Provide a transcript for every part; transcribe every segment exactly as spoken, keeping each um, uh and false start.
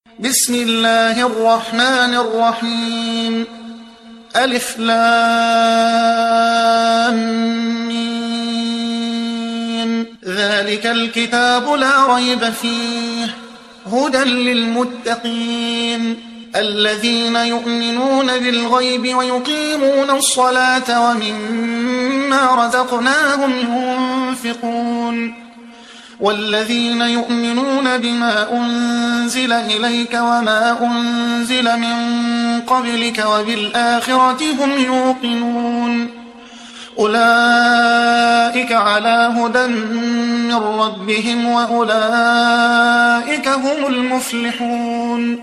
بسم الله الرحمن الرحيم. ألف لام ميم. ذلك الكتاب لا ريب فيه هدى للمتقين الذين يؤمنون بالغيب ويقيمون الصلاة ومما رزقناهم ينفقون والذين يؤمنون بما أنزل إليك وما أنزل من قبلك وبالآخرة هم يوقنون أولئك على هدى من ربهم وأولئك هم المفلحون.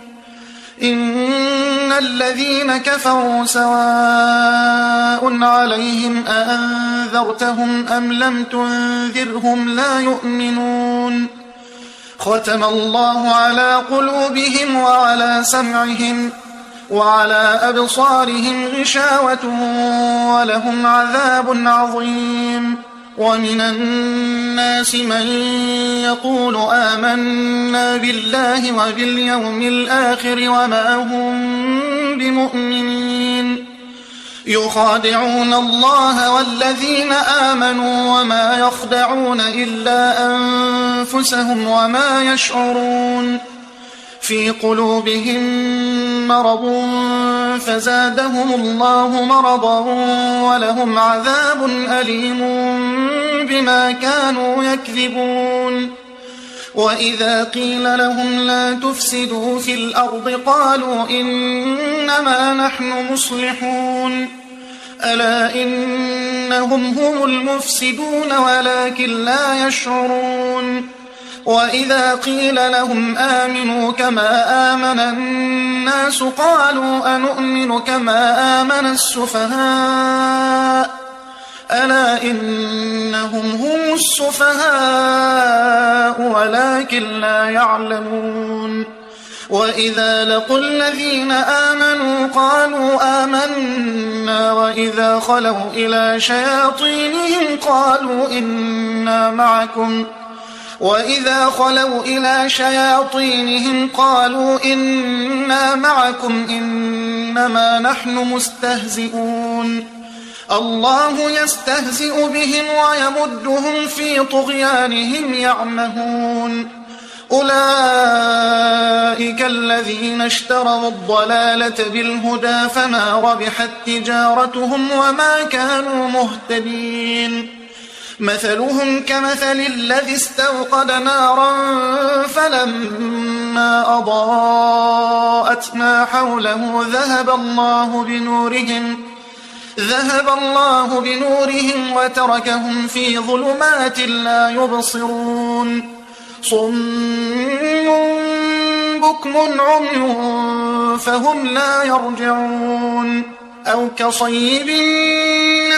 إن الذين كفروا سواء عليهم أأنذرتهم أم لم تنذرهم لا يؤمنون. ختم الله على قلوبهم وعلى سمعهم وعلى أبصارهم غشاوة ولهم عذاب عظيم. ومن الناس من يقول آمنا بالله وباليوم الآخر وما هم بمؤمنين يخادعون الله والذين آمنوا وما يخدعون إلا أنفسهم وما يشعرون. في قلوبهم مرض فزادهم الله مرضا ولهم عذاب أليم بما كانوا يكذبون. وإذا قيل لهم لا تفسدوا في الأرض قالوا إنما نحن مصلحون ألا إنهم هم المفسدون ولكن لا يشعرون. وإذا قيل لهم آمنوا كما آمن الناس قالوا أنؤمن كما آمن السفهاء ألا إنهم هم السفهاء ولكن لا يعلمون. وإذا لقوا الذين آمنوا قالوا آمنا وإذا خلوا إلى شياطينهم قالوا إنا معكم وإذا خلوا إلى شياطينهم قالوا إنا معكم إنما نحن مستهزئون. الله يستهزئ بهم ويمدهم في طغيانهم يعمهون. أولئك الذين اشتروا الضلالة بالهدى فما ربحت تجارتهم وما كانوا مهتدين. مثلهم كمثل الذي استوقد نارا فلما أضاءت ما حوله ذهب الله بنورهم ذهب الله بنورهم وتركهم في ظلمات لا يبصرون. صم بكم عمي فهم لا يرجعون. أو كصيب من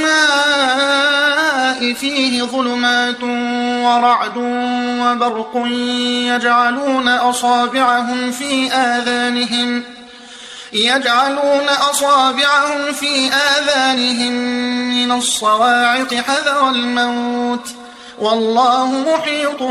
السماء فيه ظلمات ورعد وبرق يجعلون أصابعهم في آذانهم يجعلون أصابعهم في آذانهم من الصواعق حذر الموت والله محيط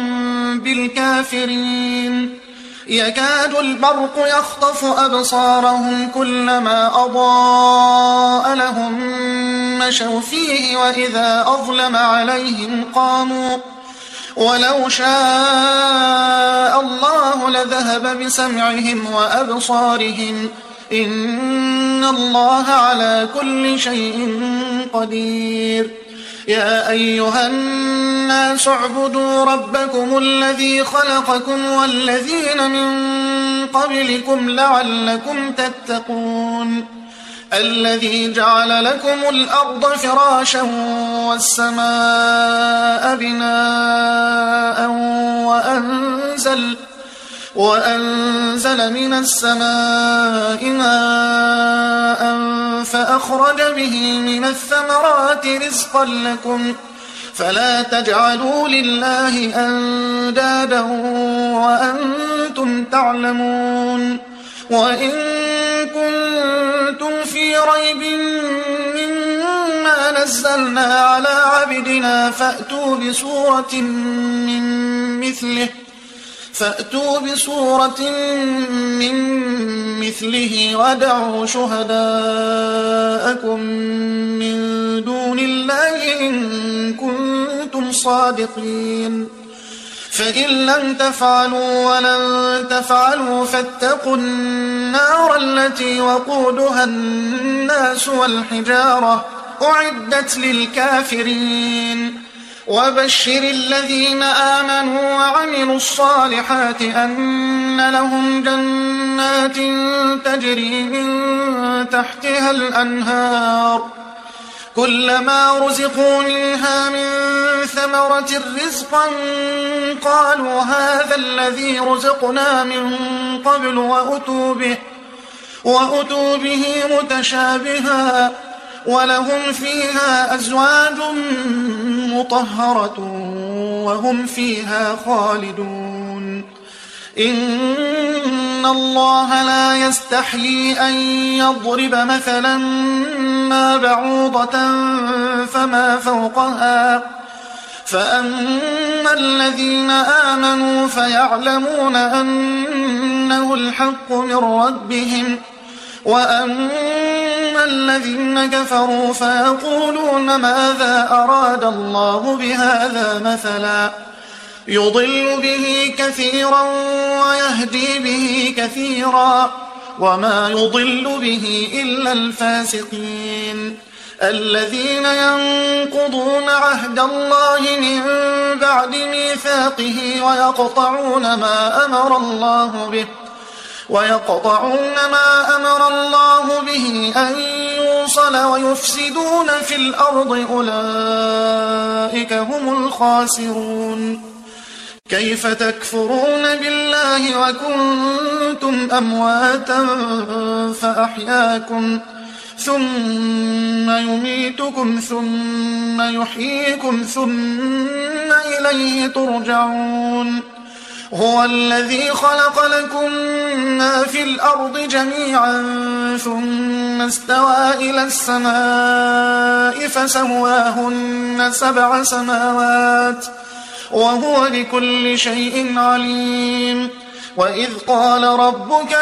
بالكافرين. يكاد البرق يخطف أبصارهم كلما أضاء لهم مشوا فيه وإذا أظلم عليهم قاموا ولو شاء الله لذهب بسمعهم وأبصارهم إن الله على كل شيء قدير. يا أيها الناس اعبدوا ربكم الذي خلقكم والذين من قبلكم لعلكم تتقون. الذي جعل لكم الأرض فراشا والسماء بناء وأنزل وأنزل من السماء ماء فأخرج به من الثمرات رزقا لكم فلا تجعلوا لله أندادا وأنتم تعلمون. وإن كنتم في ريب مما نزلنا على عبدنا فأتوا بسورة من مثله فأتوا بسورة من مثله وادعوا شهداءكم من دون الله إن كنتم صادقين فإن لم تفعلوا ولن تفعلوا فاتقوا النار التي وقودها الناس والحجارة أعدت للكافرين وبشر الذين آمنوا وعملوا الصالحات أن لهم جنات تجري من تحتها الأنهار كلما رزقوا منها من ثمرة رزقا قالوا هذا الذي رزقنا من قبل وأتوا به, وأتوا به متشابها ولهم فيها أزواج مطهرة وهم فيها خالدون إن الله لا يستحيي أن يضرب مثلا ما بعوضة فما فوقها فأما الذين آمنوا فيعلمون أنه الحق من ربهم وأما الذين كفروا فيقولون ماذا أراد الله بهذا مثلا يضل به كثيرا ويهدي به كثيرا وما يضل به إلا الفاسقين الذين ينقضون عهد الله من بعد ميثاقه ويقطعون ما أمر الله به ويقطعون ما أمر الله به أن يوصل ويفسدون في الأرض أولئك هم الخاسرون كيف تكفرون بالله وكنتم أمواتا فأحياكم ثم يميتكم ثم يحييكم ثم إليه ترجعون هو الذي خلق لكم ما في الأرض جميعا ثم استوى إلى السماء فسواهن سبع سماوات وهو بكل شيء عليم وإذ قال ربك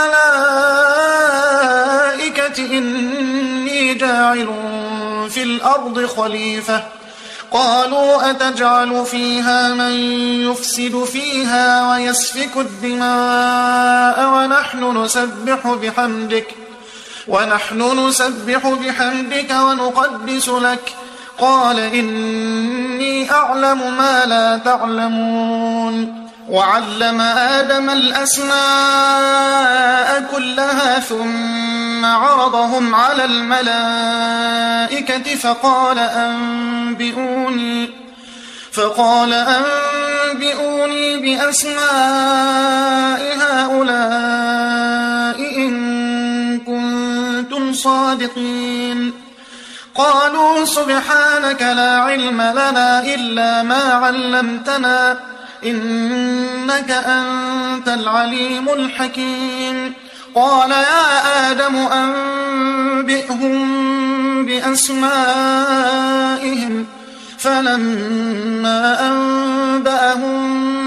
للملائكة إني جاعل في الأرض خليفة قالوا أتجعل فيها من يفسد فيها ويسفك الدماء ونحن نسبح بحمدك ونحن نسبح بحمدك ونقدس لك قال إني أعلم ما لا تعلمون وعلم آدم الأسماء كلها ثم عرضهم على الملائكة فقال أنبئوني فقال أنبئوني بأسماء هؤلاء إن كنتم صادقين قالوا سبحانك لا علم لنا إلا ما علمتنا إنك أنت العليم الحكيم قال يا آدم أنبئهم بأسمائهم فلما أنبأهم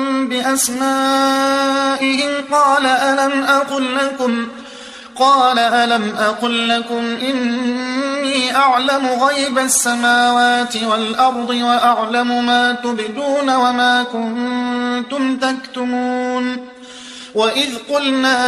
بأسمائهم قال ألم أقل لكم قال ألم أقل لكم إني أعلم غيب السماوات والأرض وأعلم ما تبدون وما كنتم تكتمون وإذ قلنا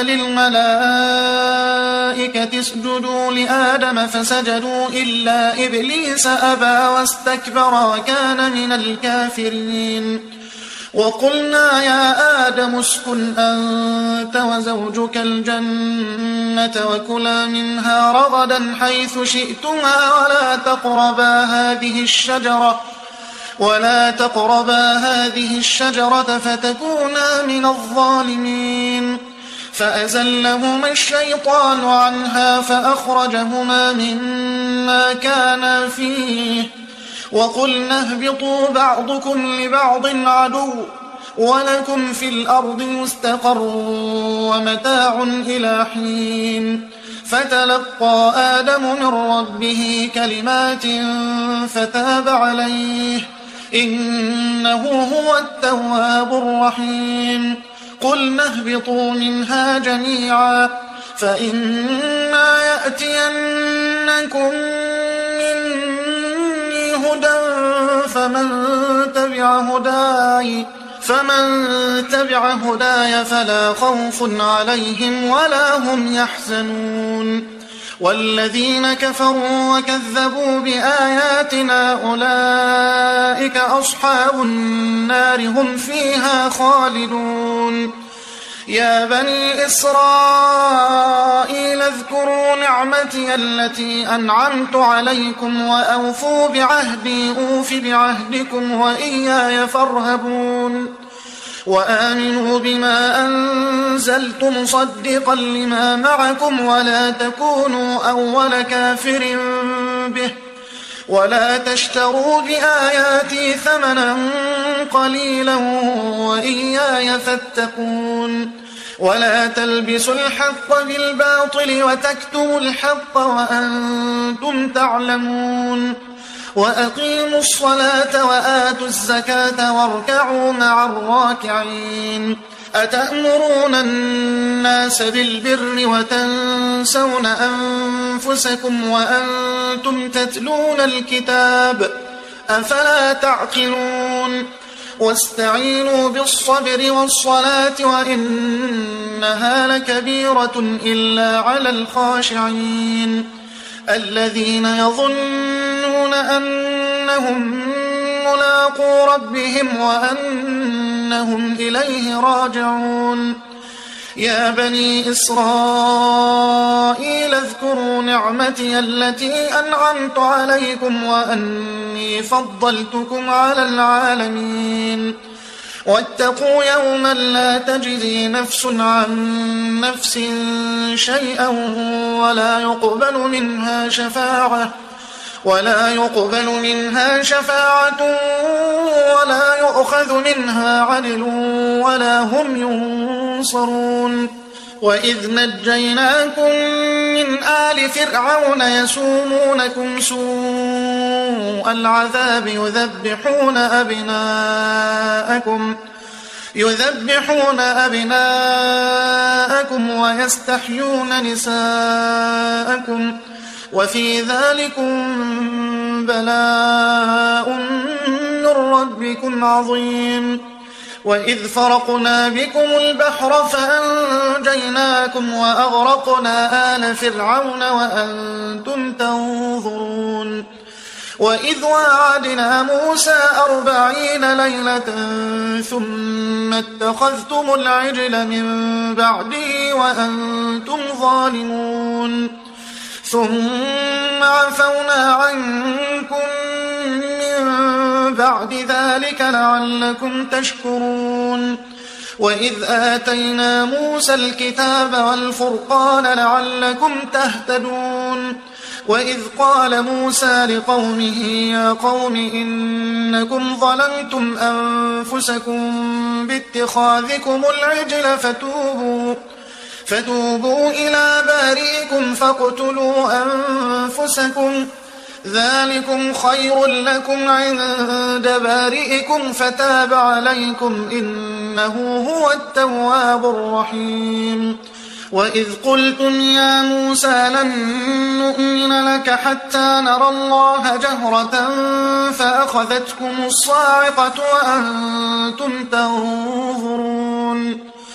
للملائكة اسجدوا لآدم فسجدوا إلا إبليس أبى واستكبر وكان من الكافرين وقلنا يا آدم اسكن أنت وزوجك الجنة وكلا منها رغدا حيث شئتما ولا تقربا هذه الشجرة ولا تقربا هذه الشجرة فتكونا من الظالمين فأزلهما الشيطان عنها فأخرجهما مما كانا فيه وقلنا اهبطوا بعضكم لبعض عدو ولكم في الأرض مستقر ومتاع إلى حين فتلقى آدم من ربه كلمات فتاب عليه إنه هو التواب الرحيم قلنا اهبطوا منها جميعا فإما يأتينكم مني هدى فمن تبع هداي فمن تبع هداي فلا خوف عليهم ولا هم يحزنون والذين كفروا وكذبوا بآياتنا أولئك أصحاب النار هم فيها خالدون يا بني إسرائيل اذكروا نعمتي التي أنعمت عليكم وأوفوا بعهدي أوف بعهدكم وإياي فارهبون وآمنوا بما أنزلت مصدقا لما معكم ولا تكونوا أول كافر به ولا تشتروا بآياتي ثمنا قليلا وإياي فاتقون ولا تلبسوا الحق بالباطل وتكتموا الحق وأنتم تعلمون وأقيموا الصلاة وآتوا الزكاة واركعوا مع الراكعين أتأمرون الناس بالبر وتنسون أنفسكم وأنتم تتلون الكتاب أفلا تعقلون واستعينوا بالصبر والصلاة وإنها لكبيرة إلا على الخاشعين الذين يظنون أنهم ملاقو ربهم وأنهم إليه راجعون يا بني إسرائيل اذكروا نعمتي التي أنعمت عليكم وأني فضلتكم على العالمين واتقوا يوما لا تجزي نفس عن نفس شيئا ولا يقبل منها شفاعة ولا يقبل منها شفاعة ولا يؤخذ منها عدل ولا هم ينصرون وإذ نجيناكم من آل فرعون يسومونكم سوء العذاب يذبحون أبناءكم يذبحون أبناءكم ويستحيون نساءكم وفي ذلكم بلاء من ربكم عظيم وإذ فرقنا بكم البحر فأنجيناكم وأغرقنا آل فرعون وأنتم تنظرون وإذ واعدنا موسى أربعين ليلة ثم اتخذتم العجل من بعده وأنتم ظالمون ثم عفونا عنكم من بعد ذلك لعلكم تشكرون وإذ آتينا موسى الكتاب والفرقان لعلكم تهتدون وإذ قال موسى لقومه يا قوم إنكم ظلمتم أنفسكم باتخاذكم العجل فتوبوا فتوبوا إلى بارئكم فاقتلوا أنفسكم ذلكم خير لكم عند بارئكم فتاب عليكم إنه هو التواب الرحيم وإذ قلتم يا موسى لن نؤمن لك حتى نرى الله جهرة فأخذتكم الصاعقة وأنتم تنظرون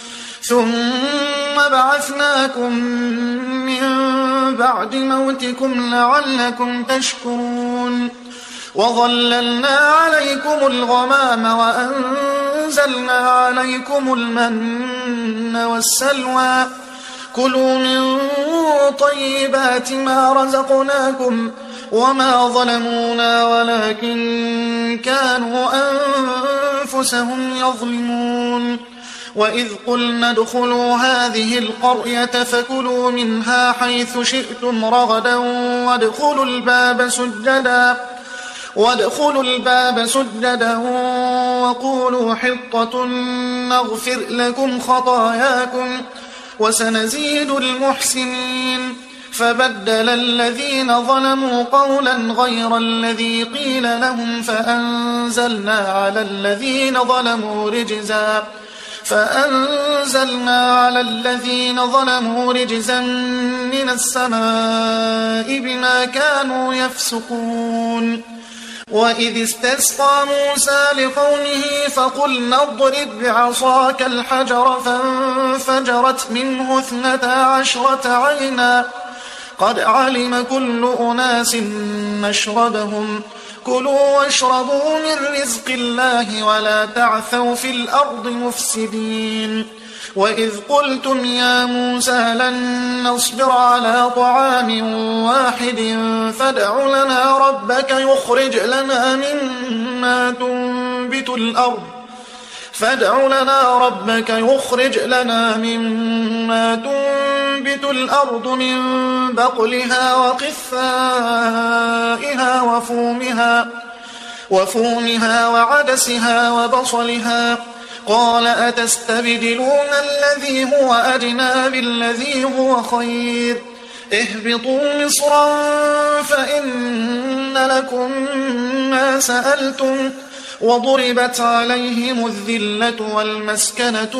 ثم بعثناكم من بعد موتكم لعلكم تشكرون وظللنا عليكم الغمام وأنزلنا عليكم المن والسلوى كلوا من طيبات ما رزقناكم وما ظلمونا ولكن كانوا أنفسهم يظلمون وإذ قلنا ادخلوا هذه القرية فكلوا منها حيث شئتم رغدا وادخلوا الباب سجدا وادخلوا الباب سجدا وقولوا حطة نغفر لكم خطاياكم وسنزيد المحسنين فبدل الذين ظلموا قولا غير الذي قيل لهم فأنزلنا على الذين ظلموا رجزا فأنزلنا على الذين ظلموا رجزا من السماء بما كانوا يفسقون وإذ استسقى موسى لقومه فقلنا اضرب بعصاك الحجر فانفجرت منه اثنتا عشرة عينا قد علم كل أناس مشربهم كلوا واشربوا من رزق الله ولا تعثوا في الأرض مفسدين وإذ قلتم يا موسى لن نصبر على طعام واحد فادع لنا ربك يخرج لنا مما تنبت الأرض فادع لنا ربك يخرج لنا مما تنبت الأرض من بقلها وقثائها وفومها وفومها وعدسها وبصلها قال أتستبدلون الذي هو أدنى بالذي هو خير اهبطوا مصرا فإن لكم ما سألتم وضربت عليهم الذلة والمسكنة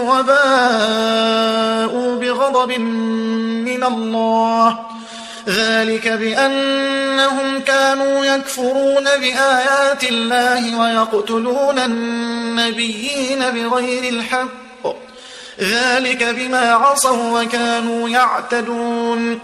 وباءوا بغضب من الله ذلك بأنهم كانوا يكفرون بآيات الله ويقتلون النبيين بغير الحق ذلك بما عصوا وكانوا يعتدون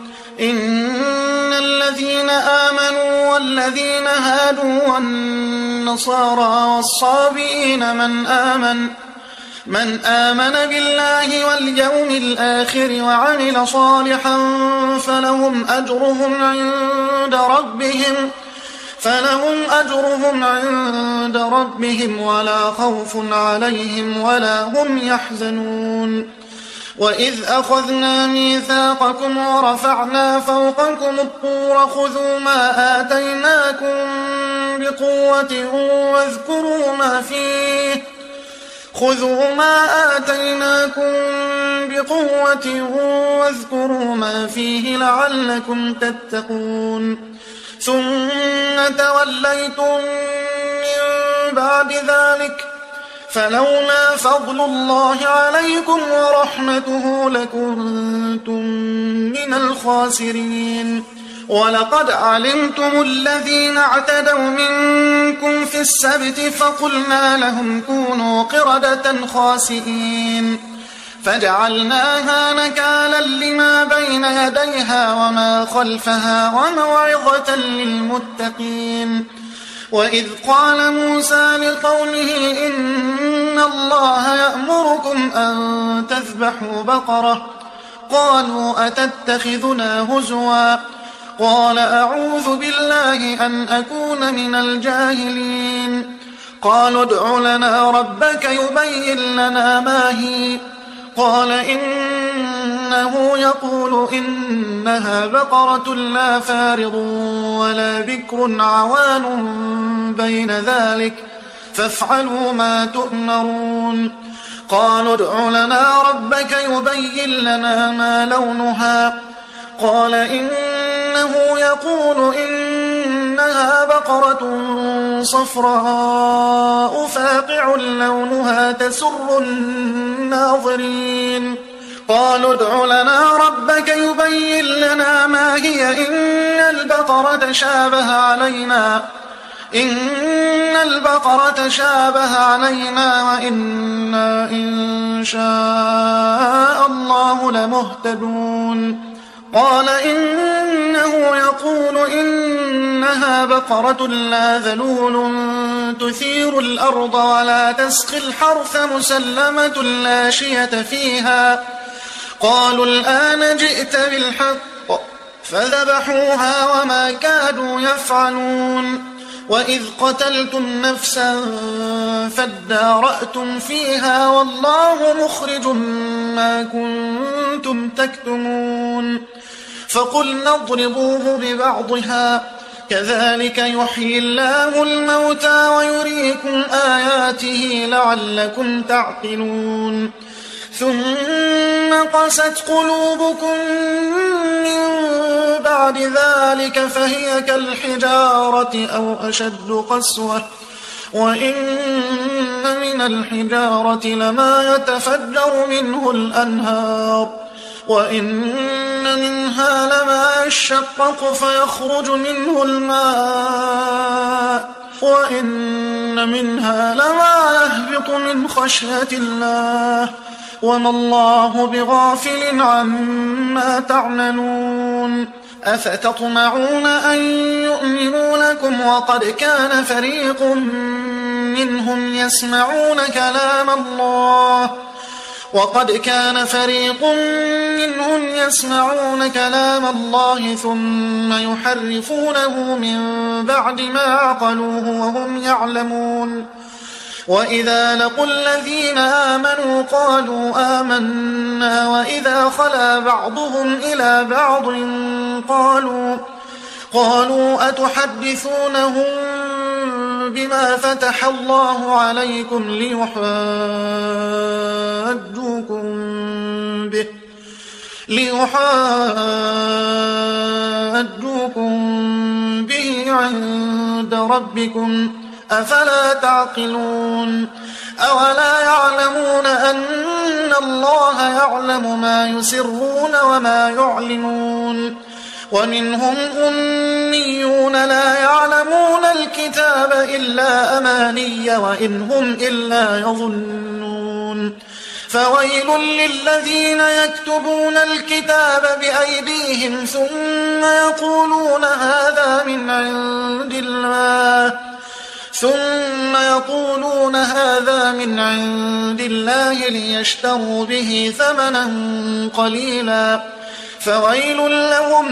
إن الذين آمنوا والذين هادوا والنصارى والصابئين من آمن من آمن بالله واليوم الآخر وعمل صالحا فلهم أجرهم عند ربهم فلهم أجرهم عند ربهم ولا خوف عليهم ولا هم يحزنون وإذ أخذنا ميثاقكم ورفعنا فوقكم الطور خذوا ما آتيناكم بقوة واذكروا ما فيه خذوا ما آتيناكم بقوة واذكروا ما فيه لعلكم تتقون ثم توليتم من بعد ذلك فلولا فضل الله عليكم ورحمته لكنتم من الخاسرين ولقد علمتم الذين اعتدوا منكم في السبت فقلنا لهم كونوا قردة خاسئين فجعلناها نكالا لما بين يديها وما خلفها وموعظة للمتقين وإذ قال موسى لقومه إن الله يأمركم أن تذبحوا بقرة قالوا أتتخذنا هزوا قال أعوذ بالله أن أكون من الجاهلين قالوا ادع لنا ربك يبين لنا ما هي قال إنه يقول إنها بقرة لا فارض ولا بكر عوان بين ذلك فافعلوا ما تؤمرون قالوا ادع لنا ربك يبين لنا ما لونها قال إنه يقول إنها بقرة صفراء فاقع لونها تسر الناظرين قالوا ادع لنا ربك يبين لنا ما هي إن البقرة شابه علينا إن البقرة شابه علينا وإنا إن شاء الله لمهتدون قال إنه يقول إنها بقرة لا ذلول تثير الأرض ولا تسقي الحرث مسلمة لا شية فيها قالوا الآن جئت بالحق فذبحوها وما كادوا يفعلون وإذ قتلتم نفسا فادارأتم فيها والله مخرج ما كنتم تكتمون فقلنا اضربوه ببعضها كذلك يحيي الله الموتى ويريكم آياته لعلكم تعقلون ثم قست قلوبكم من بعد ذلك فهي كالحجارة أو أشد قسوة وإن من الحجارة لما يتفجر منه الأنهار وإن منها لما يشقق فيخرج منه الماء وإن منها لما يهبط من خشية الله وما الله بغافل عما تعملون أفتطمعون أن يؤمنوا لكم وقد كان فريق منهم يسمعون كلام الله وقد كان فريق منهم يسمعون كلام الله ثم يحرفونه من بعد ما عقلوه وهم يعلمون وإذا لقوا الذين آمنوا قالوا آمنا وإذا خلا بعضهم إلى بعض قالوا قالوا أتحدثونهم بما فتح الله عليكم ليحاجوكم به ليحاجوكم به عند ربكم أفلا تعقلون أولا يعلمون أن الله يعلم ما يسرون وما يعلنون ومنهم أميون لا يعلمون الكتاب إلا أماني وإن هم إلا يظنون فويل للذين يكتبون الكتاب بأيديهم ثم يقولون هذا من عند الله ثم يقولون هذا من عند الله ليشتروا به ثمنا قليلا فويل لهم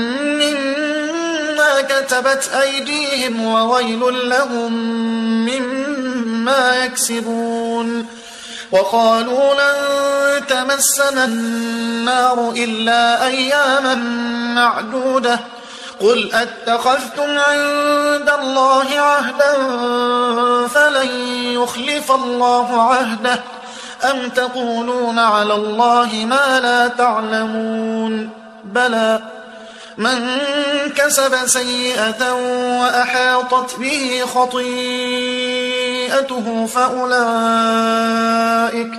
مما كتبت أيديهم وويل لهم مما يكسبون وقالوا لن تمسنا النار إلا أياما معدودة قل أتخذتم عند الله عهدا فلن يخلف الله عهده أم تقولون على الله ما لا تعلمون بلى من كسب سيئة وأحاطت به خطيئته فأولئك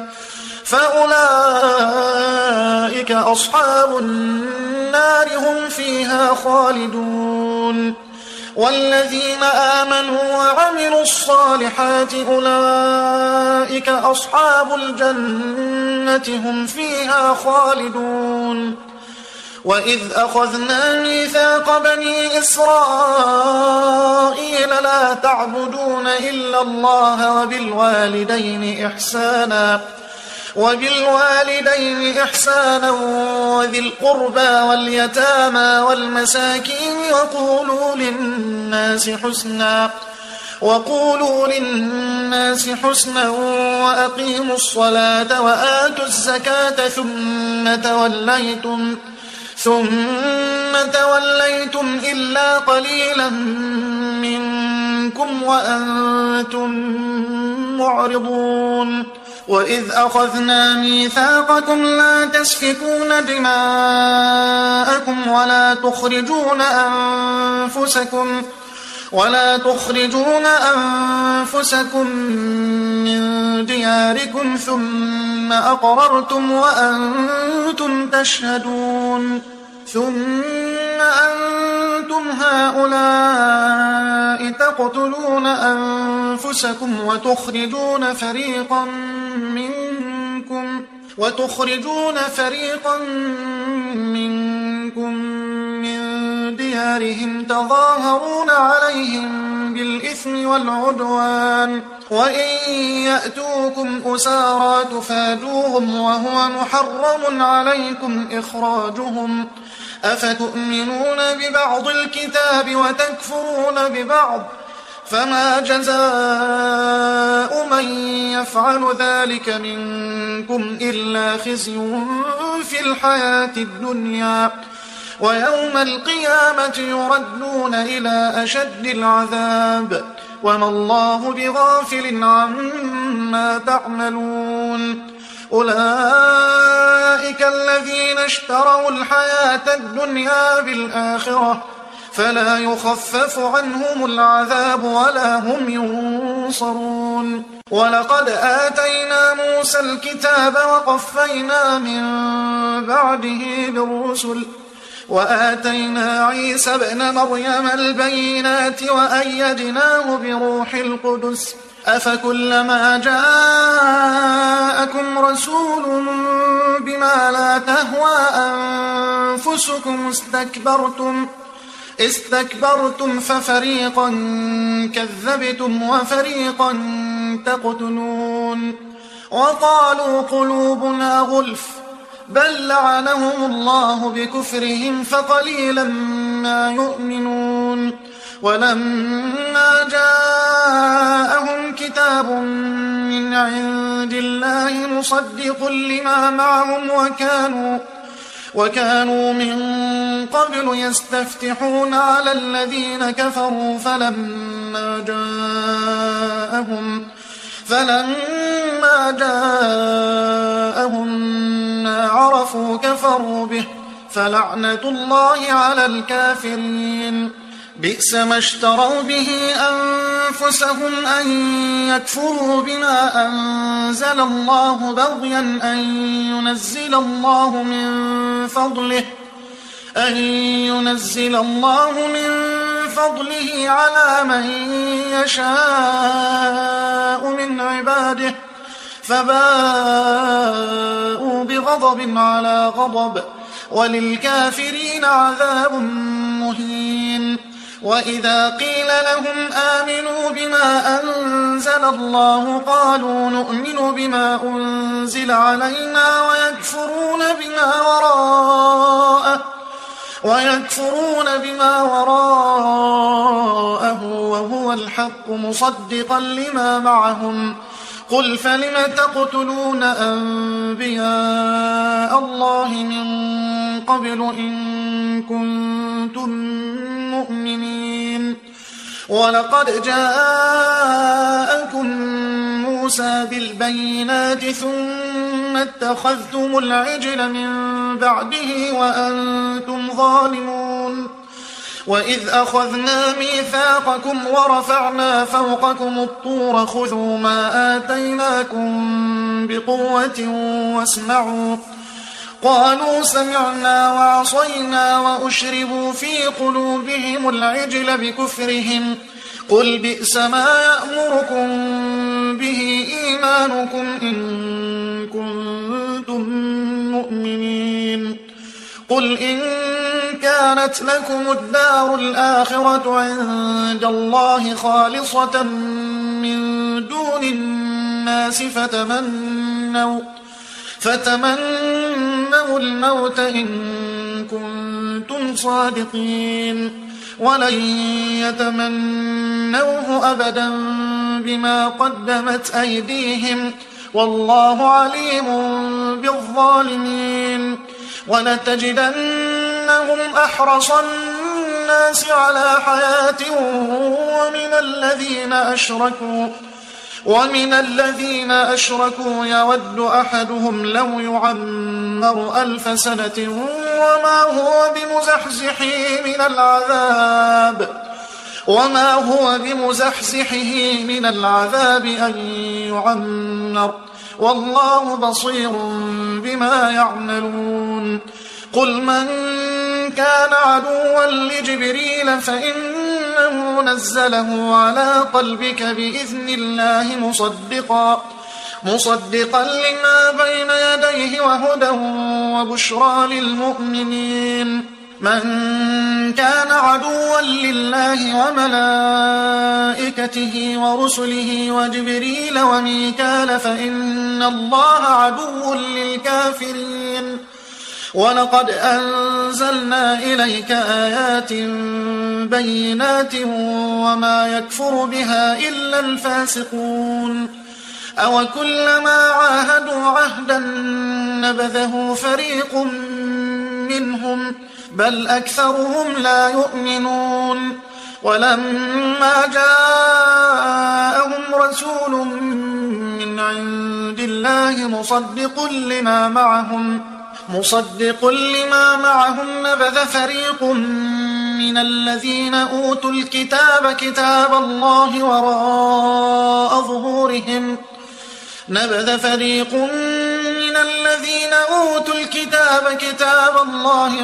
فأولئك أصحاب النار هم فيها خالدون والذين آمنوا وعملوا الصالحات أولئك أصحاب الجنة هم فيها خالدون وإذ أخذنا ميثاق بني إسرائيل لا تعبدون إلا الله وبالوالدين إحسانا وبالوالدين إحسانا وذي القربى واليتامى والمساكين وقولوا للناس حسنا وقولوا للناس حسنا وأقيموا الصلاة وآتوا الزكاة ثم توليتم ثم توليتم إلا قليلا منكم وأنتم معرضون وإذ أخذنا ميثاقكم لا تسفكون دماءكم ولا تخرجون أنفسكم ولا تخرجون أنفسكم من دياركم ثم أقررتم وأنتم تشهدون ثم أنتم هؤلاء تقتلون أنفسكم وتخرجون فريقا منكم وتخرجون فريقا منكم من ديارهم تظاهرون عليهم بالإثم والعدوان وإن يأتوكم أسارى تفادوهم وهو محرم عليكم إخراجهم أفتؤمنون ببعض الكتاب وتكفرون ببعض فما جزاء من يفعل ذلك منكم إلا خزي في الحياة الدنيا ويوم القيامة يردون إلى أشد العذاب وما الله بغافل عما تعملون أولئك الذين اشتروا الحياة الدنيا بالآخرة فلا يخفف عنهم العذاب ولا هم ينصرون. ولقد آتينا موسى الكتاب وقفينا من بعده بالرسل وآتينا عيسى ابن مريم البينات وأيدناه بروح القدس أفكلما جاءكم رسول بما لا تهوى أنفسكم استكبرتم استكبرتم ففريقا كذبتم وفريقا تقتلون. وقالوا قلوبنا غلف بل لعنهم الله بكفرهم فقليلا ما يؤمنون. ولما جاءهم كتاب من عند الله مصدق لما معهم وكانوا وكانوا من قبل يستفتحون على الذين كفروا فلما جاءهم فلما جاءهم ما عرفوا كفروا به فلعنة الله على الكافرين. بئس ما اشتروا به أنفسهم أن يكفروا بما أنزل الله بغيا أن ينزل الله من فضله أن ينزل الله من فضله على من يشاء من عباده فباءوا بغضب على غضب وللكافرين عذاب مهين. وإذا قيل لهم آمنوا بما أنزل الله قالوا نؤمن بما أنزل علينا ويكفرون بما وراءه ويكفرون بما وراءه وهو الحق مصدقا لما معهم. قل فلم تقتلون أنبياء الله من قبل إن كنتم مؤمنين. ولقد جاءكم موسى بالبينات ثم اتخذتم العجل من بعده وأنتم ظالمون. وإذ أخذنا ميثاقكم ورفعنا فوقكم الطور خذوا ما آتيناكم بقوة واسمعوا قالوا سمعنا وعصينا وأشربوا في قلوبهم العجل بكفرهم قل بئس ما يأمركم به إيمانكم إن كنتم مؤمنين. قل إن كانت لكم الدار الآخرة عند الله خالصة من دون الناس فتمنوا فتمنوا الموت إن كنتم صادقين ولن يتمنوه أبدا بما قدمت أيديهم والله عليم بالظالمين. ولتجدنهم أحرص الناس على حياة ومن الذين أشركوا ومن الذين أشركوا يود أحدهم لو يعمر ألف سنة وما هو بمزحزحه من العذاب وما هو بمزحزحه من العذاب أن يعمر والله بصير بما يعملون. قل من كان عدوا لجبريل فإنه نزله على قلبك بإذن الله مصدقا مصدقا لما بين يديه وهدى وبشرى للمؤمنين. من كان عدوا لله وملائكته ورسله وجبريل وميكال فإن الله عدو للكافرين. ولقد أنزلنا إليك آيات بينات وما يكفر بها إلا الفاسقون. أو كلما عاهدوا عهدا نبذه فريق منهم بل أكثرهم لا يؤمنون. ولما جاءهم رسول من عند الله مصدق لما معهم مصدق لما معهم نبذ فريق من الذين أوتوا الكتاب كتاب الله وراء ظهورهم نبذ فريق من الذين أوتوا الكتاب كتاب الله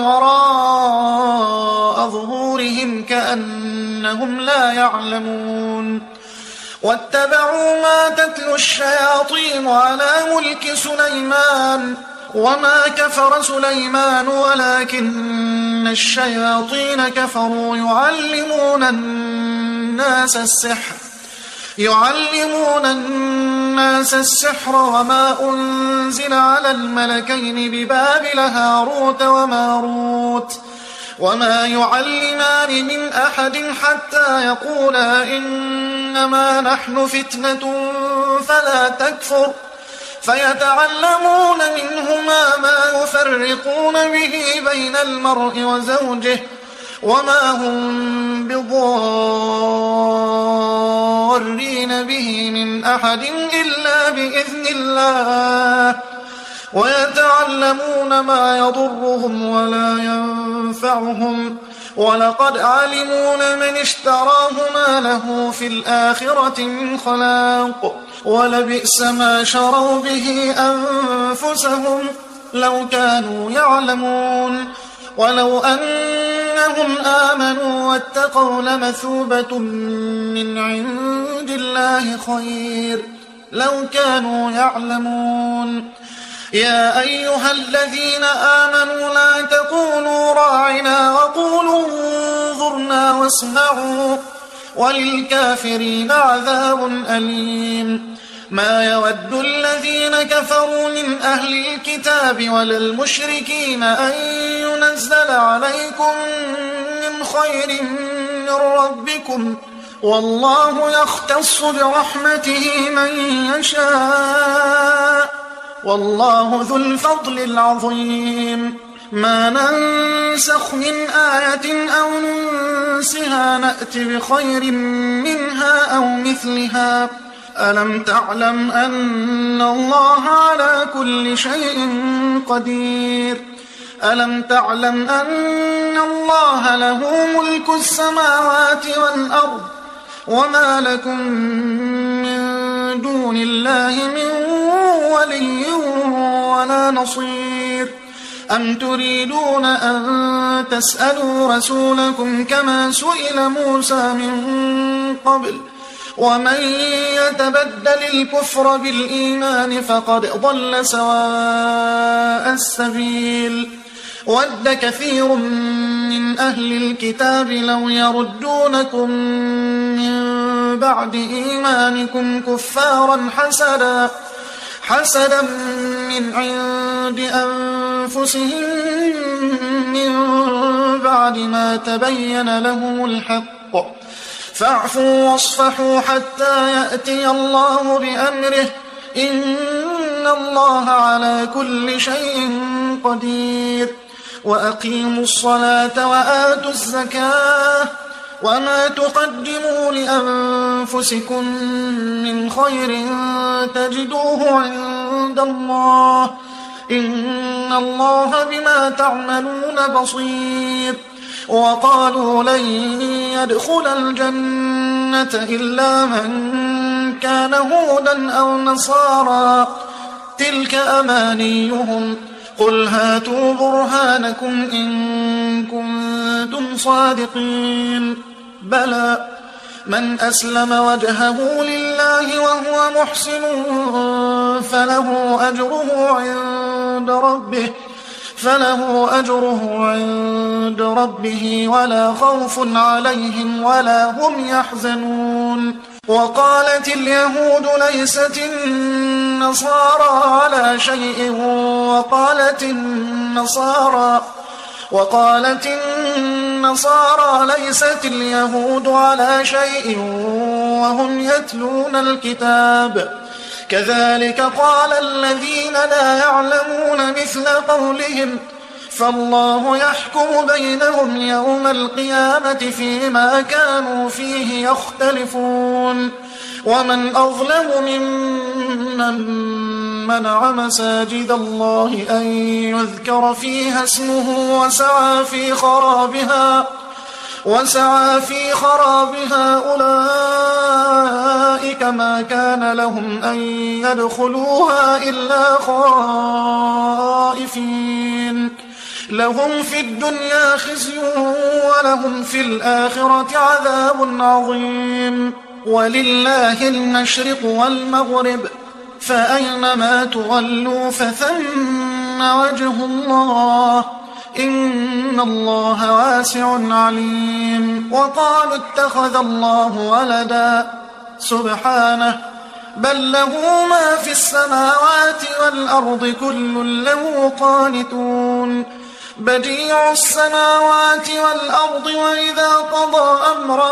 وراء ظهورهم كأنهم لا يعلمون واتبعوا ما تتلو الشياطين على ملك سليمان وما كفر سليمان ولكن الشياطين كفروا يعلمون الناس السحر يعلمون الناس السحر وما أنزل على الملكين ببابل هاروت وماروت وما يعلمان من أحد حتى يقولا إنما نحن فتنة فلا تكفر فيتعلمون منهما ما يفرقون به بين المرء وزوجه وما هم بضارين به من أحد إلا بإذن الله ويتعلمون ما يضرهم ولا ينفعهم ولقد علموا لمن اشتراه ما له في الآخرة من خلاق ولبئس ما شروا به أنفسهم لو كانوا يعلمون ولو أنهم آمنوا واتقوا لمثوبة من عند الله خير لو كانوا يعلمون يا أيها الذين آمنوا لا تقولوا راعنا وقولوا انظرنا واسمعوا وللكافرين عذاب أليم ما يود الذين كفروا من أهل الكتاب ولا المشركين أن ينزل عليكم من خير من ربكم والله يختص برحمته من يشاء والله ذو الفضل العظيم ما ننسخ من آية أو ننسها نأت بخير منها أو مثلها ألم تعلم أن الله على كل شيء قدير ألم تعلم أن الله له ملك السماوات والأرض وما لكم من دون الله من ولي ولا نصير أم تريدون أن تسألوا رسولكم كما سئل موسى من قبل ومن يتبدل الكفر بالإيمان فقد ضل سواء السبيل ود كثير من أهل الكتاب لو يردونكم من بعد إيمانكم كفارا حسدا حسدا من عند أنفسهم من بعد ما تبين لهم الحق فاعفوا واصفحوا حتى يأتي الله بأمره إن الله على كل شيء قدير وأقيموا الصلاة وآتوا الزكاة وما تقدموا لأنفسكم من خير تجدوه عند الله إن الله بما تعملون بصير وقالوا لن يدخل الجنة إلا من كان هودا أو نصارى تلك أمانيهم قل هاتوا برهانكم إن كنتم صادقين بلى من أسلم وجهه لله وهو محسن فله أجره عند ربه فله أجره عند ربه ولا خوف عليهم ولا هم يحزنون وقالت اليهود ليست النصارى على شيء وقالت النصارى وقالت النصارى ليست اليهود على شيء وهم يتلون الكتاب كذلك قال الذين لا يعلمون مثل قولهم فالله يحكم بينهم يوم القيامة فيما كانوا فيه يختلفون ومن أظلم ممن منع مساجد الله أن يذكر فيها اسمه وسعى في خرابها وسعى في خرابها أولئك ما كان لهم أن يدخلوها إلا خائفين لهم في الدنيا خزي ولهم في الآخرة عذاب عظيم ولله المشرق والمغرب فأينما تولوا فثم وجه الله إن الله واسع عليم وقالوا اتخذ الله ولدا سبحانه بل له ما في السماوات والأرض كل له قانتون بديع السماوات والأرض وإذا قضى أمرا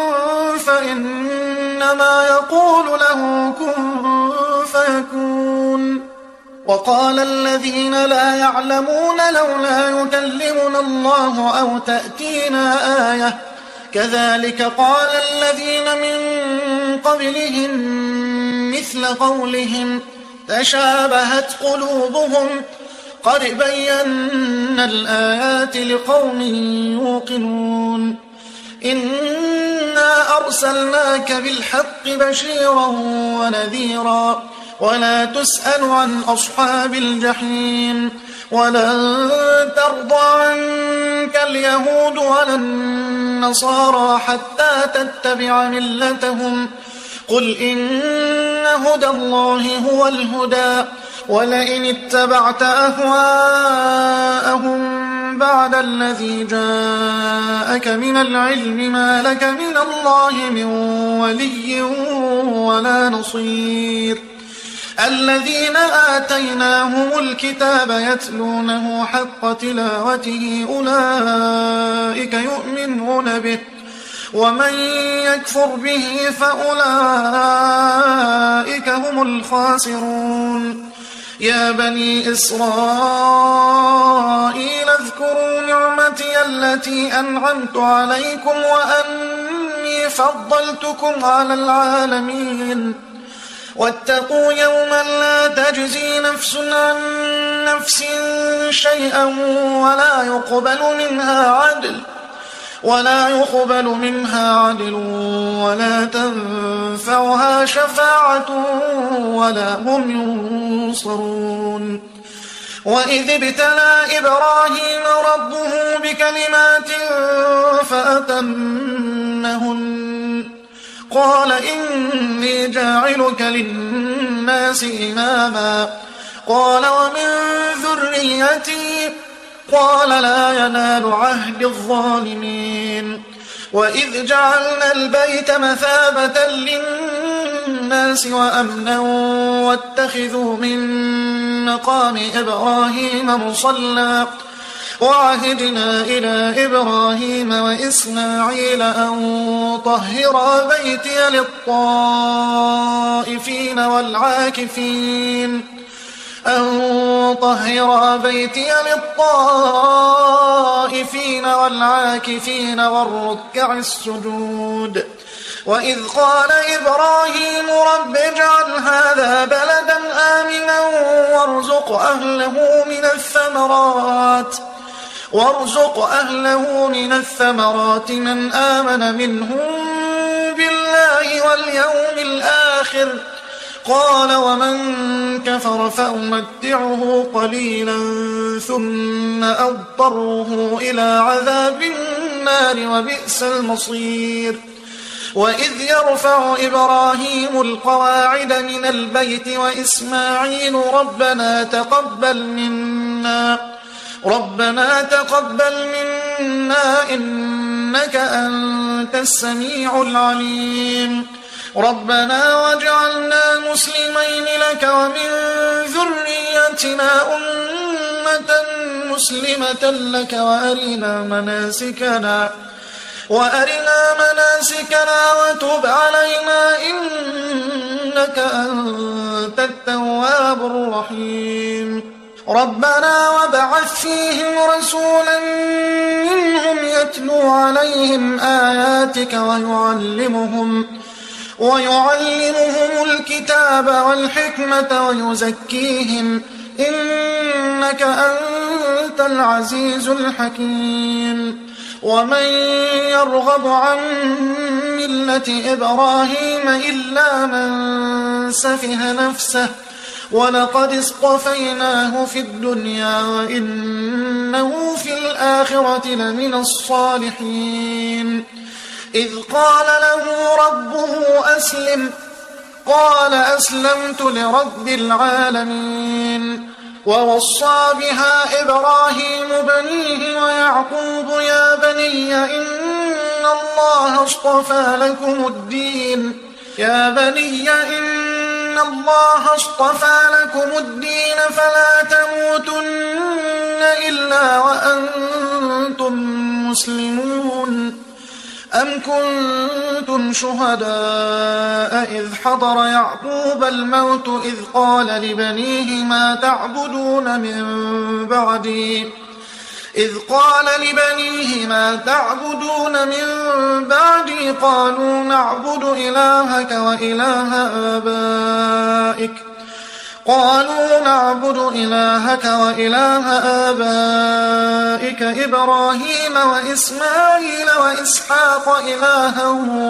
فإنما يقول له كن فيكون وقال الذين لا يعلمون لولا يكلمنا الله أو تأتينا آية كذلك قال الذين من قبلهم مثل قولهم تشابهت قلوبهم قد بينا الآيات لقوم يوقنون إنا أرسلناك بالحق بشيرا ونذيرا ولا تسأل عن أصحاب الجحيم ولن ترضى عنك اليهود ولا النصارى حتى تتبع ملتهم قل إن هدى الله هو الهدى ولئن اتبعت أهواءهم بعد الذي جاءك من العلم ما لك من الله من ولي ولا نصير الذين آتيناهم الكتاب يتلونه حق تلاوته أولئك يؤمنون به ومن يكفر به فأولئك هم الخاسرون يا بني إسرائيل اذكروا نعمتي التي أنعمت عليكم وأني فضلتكم على العالمين واتقوا يوما لا تجزي نفس عن نفس شيئا ولا يقبل منها عدل ولا يقبل منها عدل ولا تنفعها شفاعة ولا هم ينصرون وإذ ابتلى إبراهيم ربه بكلمات فأتمهن قال إني جاعلك للناس إماما قال ومن ذريتي قال لا ينال عهد الظالمين وإذ جعلنا البيت مثابة للناس وأمنا واتخذوا من مقام إبراهيم مصلى وعهدنا إلى إبراهيم وإسماعيل أن طهرا بيتي للطائفين والعاكفين أن طهر بيتي للطائفين والعاكفين والركع السجود وإذ قال إبراهيم رب اجعل هذا بلدا آمنا وارزق أهله من الثمرات وارزق أهله من الثمرات من آمن منهم بالله واليوم الآخر قال ومن كفر فأمتعه قليلا ثم أضطره إلى عذاب النار وبئس المصير وإذ يرفع إبراهيم القواعد من البيت وإسماعيل ربنا تقبل منا ربنا تقبل منا إنك أنت السميع العليم ربنا واجعلنا مسلمين لك ومن ذريتنا أمة مسلمة لك وأرنا مناسكنا وأرنا مناسكنا وتب علينا إنك أنت التواب الرحيم ربنا وابعث فيهم رسولا منهم يتلو عليهم آياتك ويعلمهم ويعلمهم الكتاب والحكمة ويزكيهم إنك أنت العزيز الحكيم. ومن يرغب عن ملة إبراهيم إلا من سفه نفسه ولقد اصطفيناه في الدنيا وإنه في الآخرة لمن الصالحين. إذ قال له ربه أسلم قال أسلمت لرب العالمين. ووصى بها إبراهيم بنيه ويعقوب يا بني إن الله اصطفى لكم الدين يا بني إن الله اصطفى لكم الدين فلا تموتن إلا وأنتم مسلمون. أم كنتم شهداء إذ حضر يعقوب الموت إذ قال لبنيه ما تعبدون من بعدي إذ قال لبنيه ما تعبدون من بعدي قالوا نعبد إلهك وإله آبائك قالوا نعبد إلهك وإله آبائك إبراهيم وإسماعيل وإسحاق إلها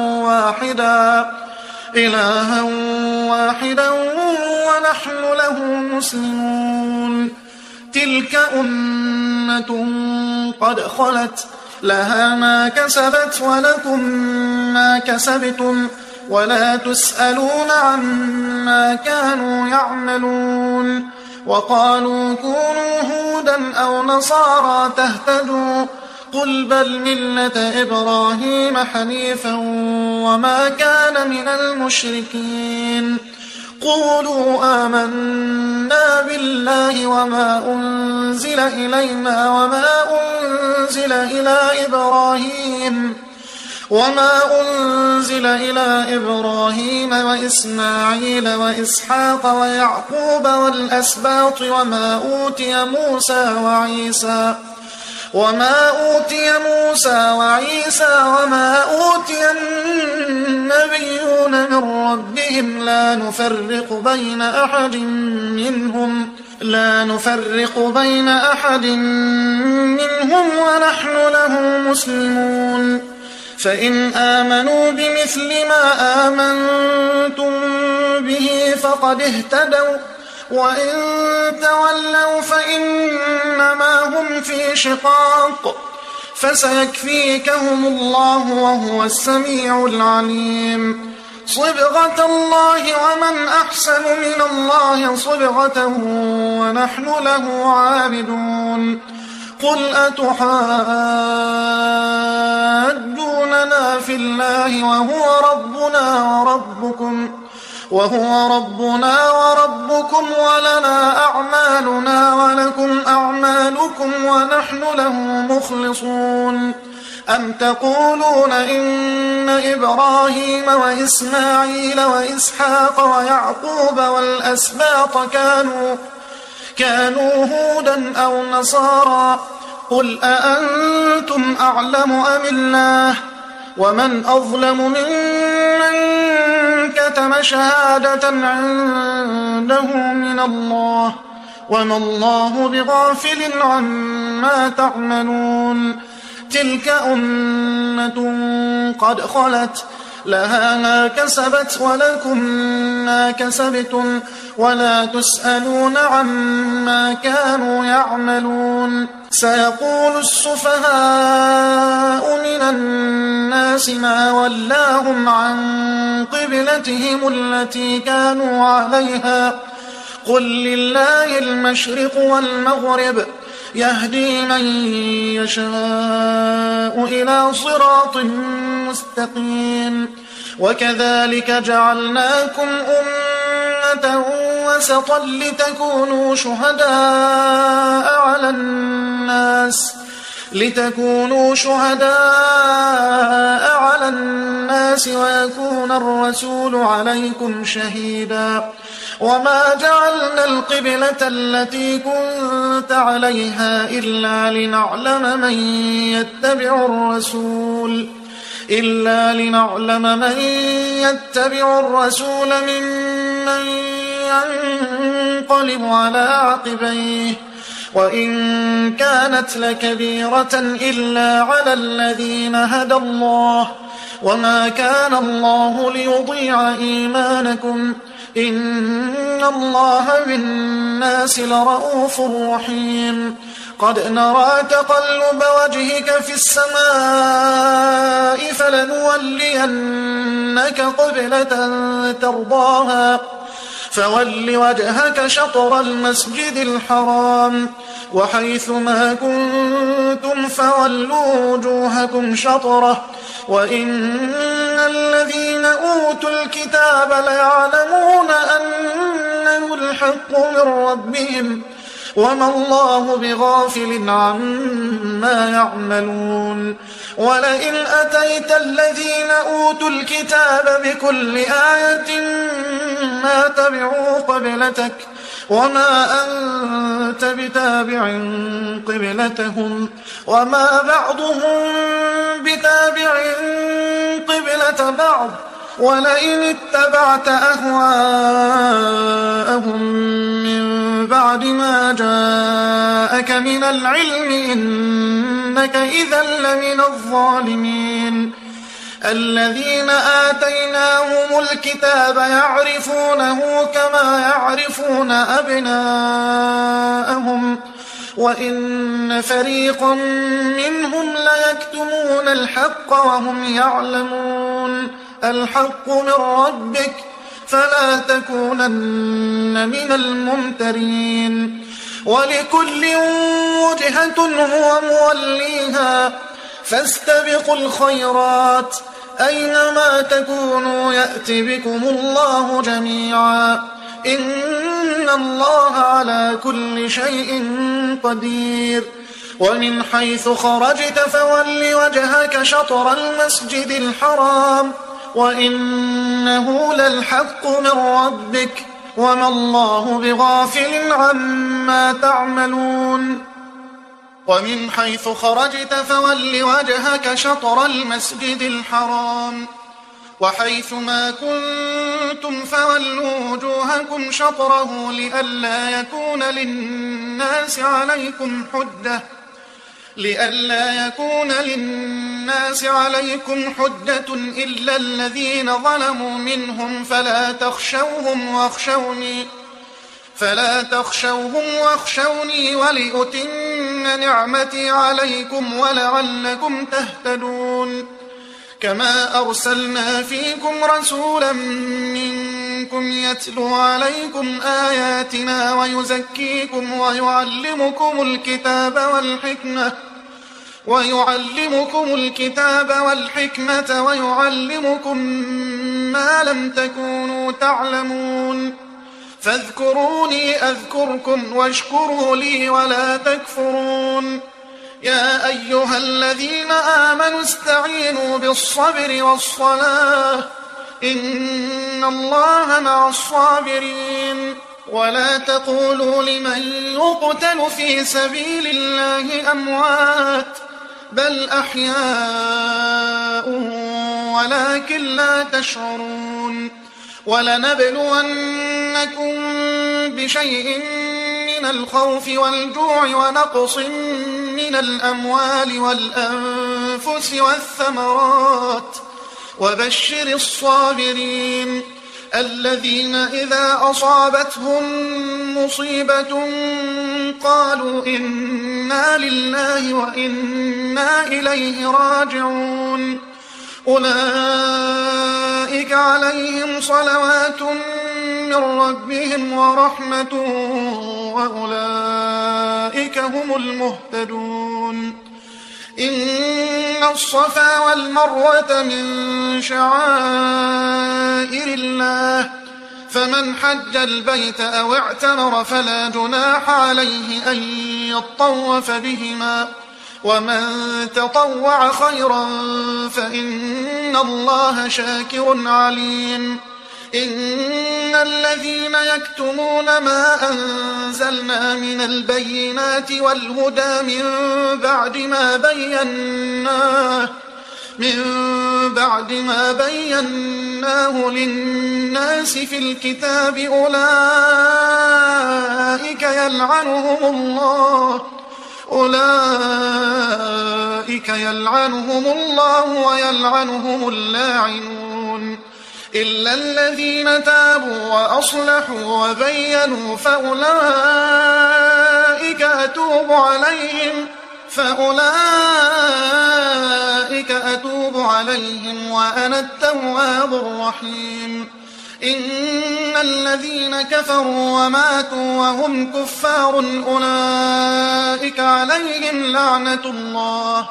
واحدا إلها واحدا ونحن له مسلمون. تلك أمة قد خلت لها ما كسبت ولكم ما كسبتم ولا تسألون عما كانوا يعملون. وقالوا كونوا هودا أو نصارى تهتدوا قل بل ملة إبراهيم حنيفا وما كان من المشركين. قولوا آمنا بالله وما أنزل إلينا وما أنزل إلى إبراهيم وما أنزل إلى إبراهيم وإسماعيل وإسحاق ويعقوب والأسباط وما أوتي موسى وعيسى وما أوتي موسى وعيسى وما أوتي النبيون من ربهم لا نفرق بين أحد منهم لا نفرق بين أحد منهم ونحن له مسلمون. فإن آمنوا بمثل ما آمنتم به فقد اهتدوا وإن تولوا فإنما هم في شقاق فسيكفيكهم الله وهو السميع العليم. صبغة الله ومن أحسن من الله صبغة ونحن له عابدون. قل أتحاجوننا في الله وهو ربنا وربكم وهو ربنا وربكم ولنا أعمالنا ولكم أعمالكم ونحن له مخلصون. أم تقولون إن إبراهيم وإسماعيل وإسحاق ويعقوب والأسباط كانوا كانوا هودا أو نصارى قل أأنتم أعلم أم الله ومن أظلم ممن كتم شهادة عنده من الله وما الله بغافل عما تعملون. تلك أمة قد خلت لها ما كسبت ولكم ما كسبتم ولا تسألون عما كانوا يعملون. سيقول السفهاء من الناس ما ولاهم عن قبلتهم التي كانوا عليها قل لله المشرق والمغرب يهدي من يشاء إلى صراط مستقيم. وكذلك جعلناكم أمة وسطا لتكونوا شهداء على الناس لتكونوا شهداء على الناس ويكون الرسول عليكم شهيدا. وما جعلنا القبلة التي كنت عليها إلا لنعلم من يتبع الرسول إلا لنعلم من يتبع الرسول ممن ينقلب على عقبيه وإن كانت لكبيرة إلا على الذين هدى الله وما كان الله ليضيع إيمانكم إن الله بالناس لرؤوف رحيم قد نرى تقلب وجهك في السماء فلنولينك قبلة ترضاها فول وجهك شطر المسجد الحرام وحيث ما كنتم فولوا وجوهكم شطره وإن الذين أوتوا الكتاب ليعلمون أنه الحق من ربهم وما الله بغافل عما يعملون ولئن أتيت الذين أوتوا الكتاب بكل آية ما تبعوا قبلتك وما أنت بتابع قبلتهم وما بعضهم بتابع قبلة بعض ولئن اتبعت أهواءهم من بعد ما جاءك من العلم إنك إذا لمن الظالمين الذين آتيناهم الكتاب يعرفونه كما يعرفون أبناءهم وإن فريقا منهم ليكتمون الحق وهم يعلمون الحق من ربك فلا تكونن من الممترين ولكل وجهة هو موليها فاستبقوا الخيرات أينما تكونوا يأت بكم الله جميعا إن الله على كل شيء قدير ومن حيث خرجت فول وجهك شطر المسجد الحرام وإنه للحق من ربك وما الله بغافل عما تعملون ومن حيث خرجت فول وجهك شطر المسجد الحرام وحيث ما كنتم فولوا وجوهكم شطره لئلا يكون للناس عليكم حجة لئلا يكون للناس عليكم حجة إلا الذين ظلموا منهم فلا تخشوهم واخشوني فلا تخشوهم واخشوني ولأتم نعمتي عليكم ولعلكم تهتدون كما أرسلنا فيكم رسولا منكم يتلو عليكم آياتنا ويزكيكم ويعلمكم الكتاب والحكمة ويعلمكم الكتاب والحكمة ويعلمكم ما لم تكونوا تعلمون فاذكروني أذكركم واشكروا لي ولا تكفرون يا أيها الذين آمنوا استعينوا بالصبر والصلاة إن الله مع الصابرين ولا تقولوا لمن يقتل في سبيل الله أموات بل أحياء ولكن لا تشعرون ولنبلونكم بشيء من الخوف والجوع ونقص من الأموال والأنفس والثمرات وبشر الصابرين الذين إذا أصابتهم مصيبة قالوا إنا لله وإنا إليه راجعون أولئك عليهم صلوات من ربهم ورحمة وأولئك هم المهتدون إن الصفا والمروة من شعائر الله فمن حج البيت أو اعتمر فلا جناح عليه أن يطوف بهما ومن تطوع خيرا فإن الله شاكر عليم إن الذين يكتمون ما أنزلنا من البينات والهدى من بعد ما بيناه من بعد ما بيناه للناس في الكتاب أولئك يلعنهم الله أولئك يلعنهم الله ويلعنهم اللاعنون إلا الذين تابوا وأصلحوا وبينوا فأولئك أتوب عليهم فأولئك أتوب عليهم وأنا التواب الرحيم إن الذين كفروا وماتوا وهم كفار أولئك عليهم لعنة الله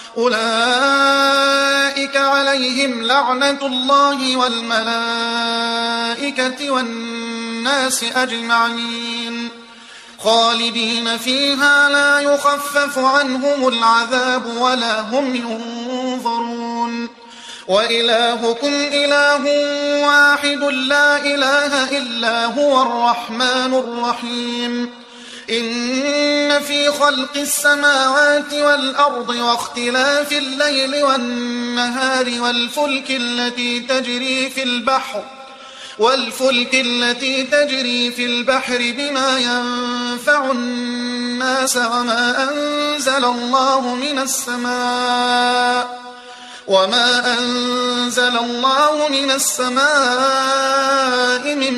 أولئك عليهم لعنة الله والملائكة والناس أجمعين خالدين فيها لا يخفف عنهم العذاب ولا هم ينظرون وإلهكم إله واحد لا إله إلا هو الرحمن الرحيم إن في خلق السماوات والأرض واختلاف الليل والنهار والفلك التي تجري في البحر والفلك التي تجري في البحر بما ينفع الناس وما أنزل الله من السماء وما أنزل الله من السماء من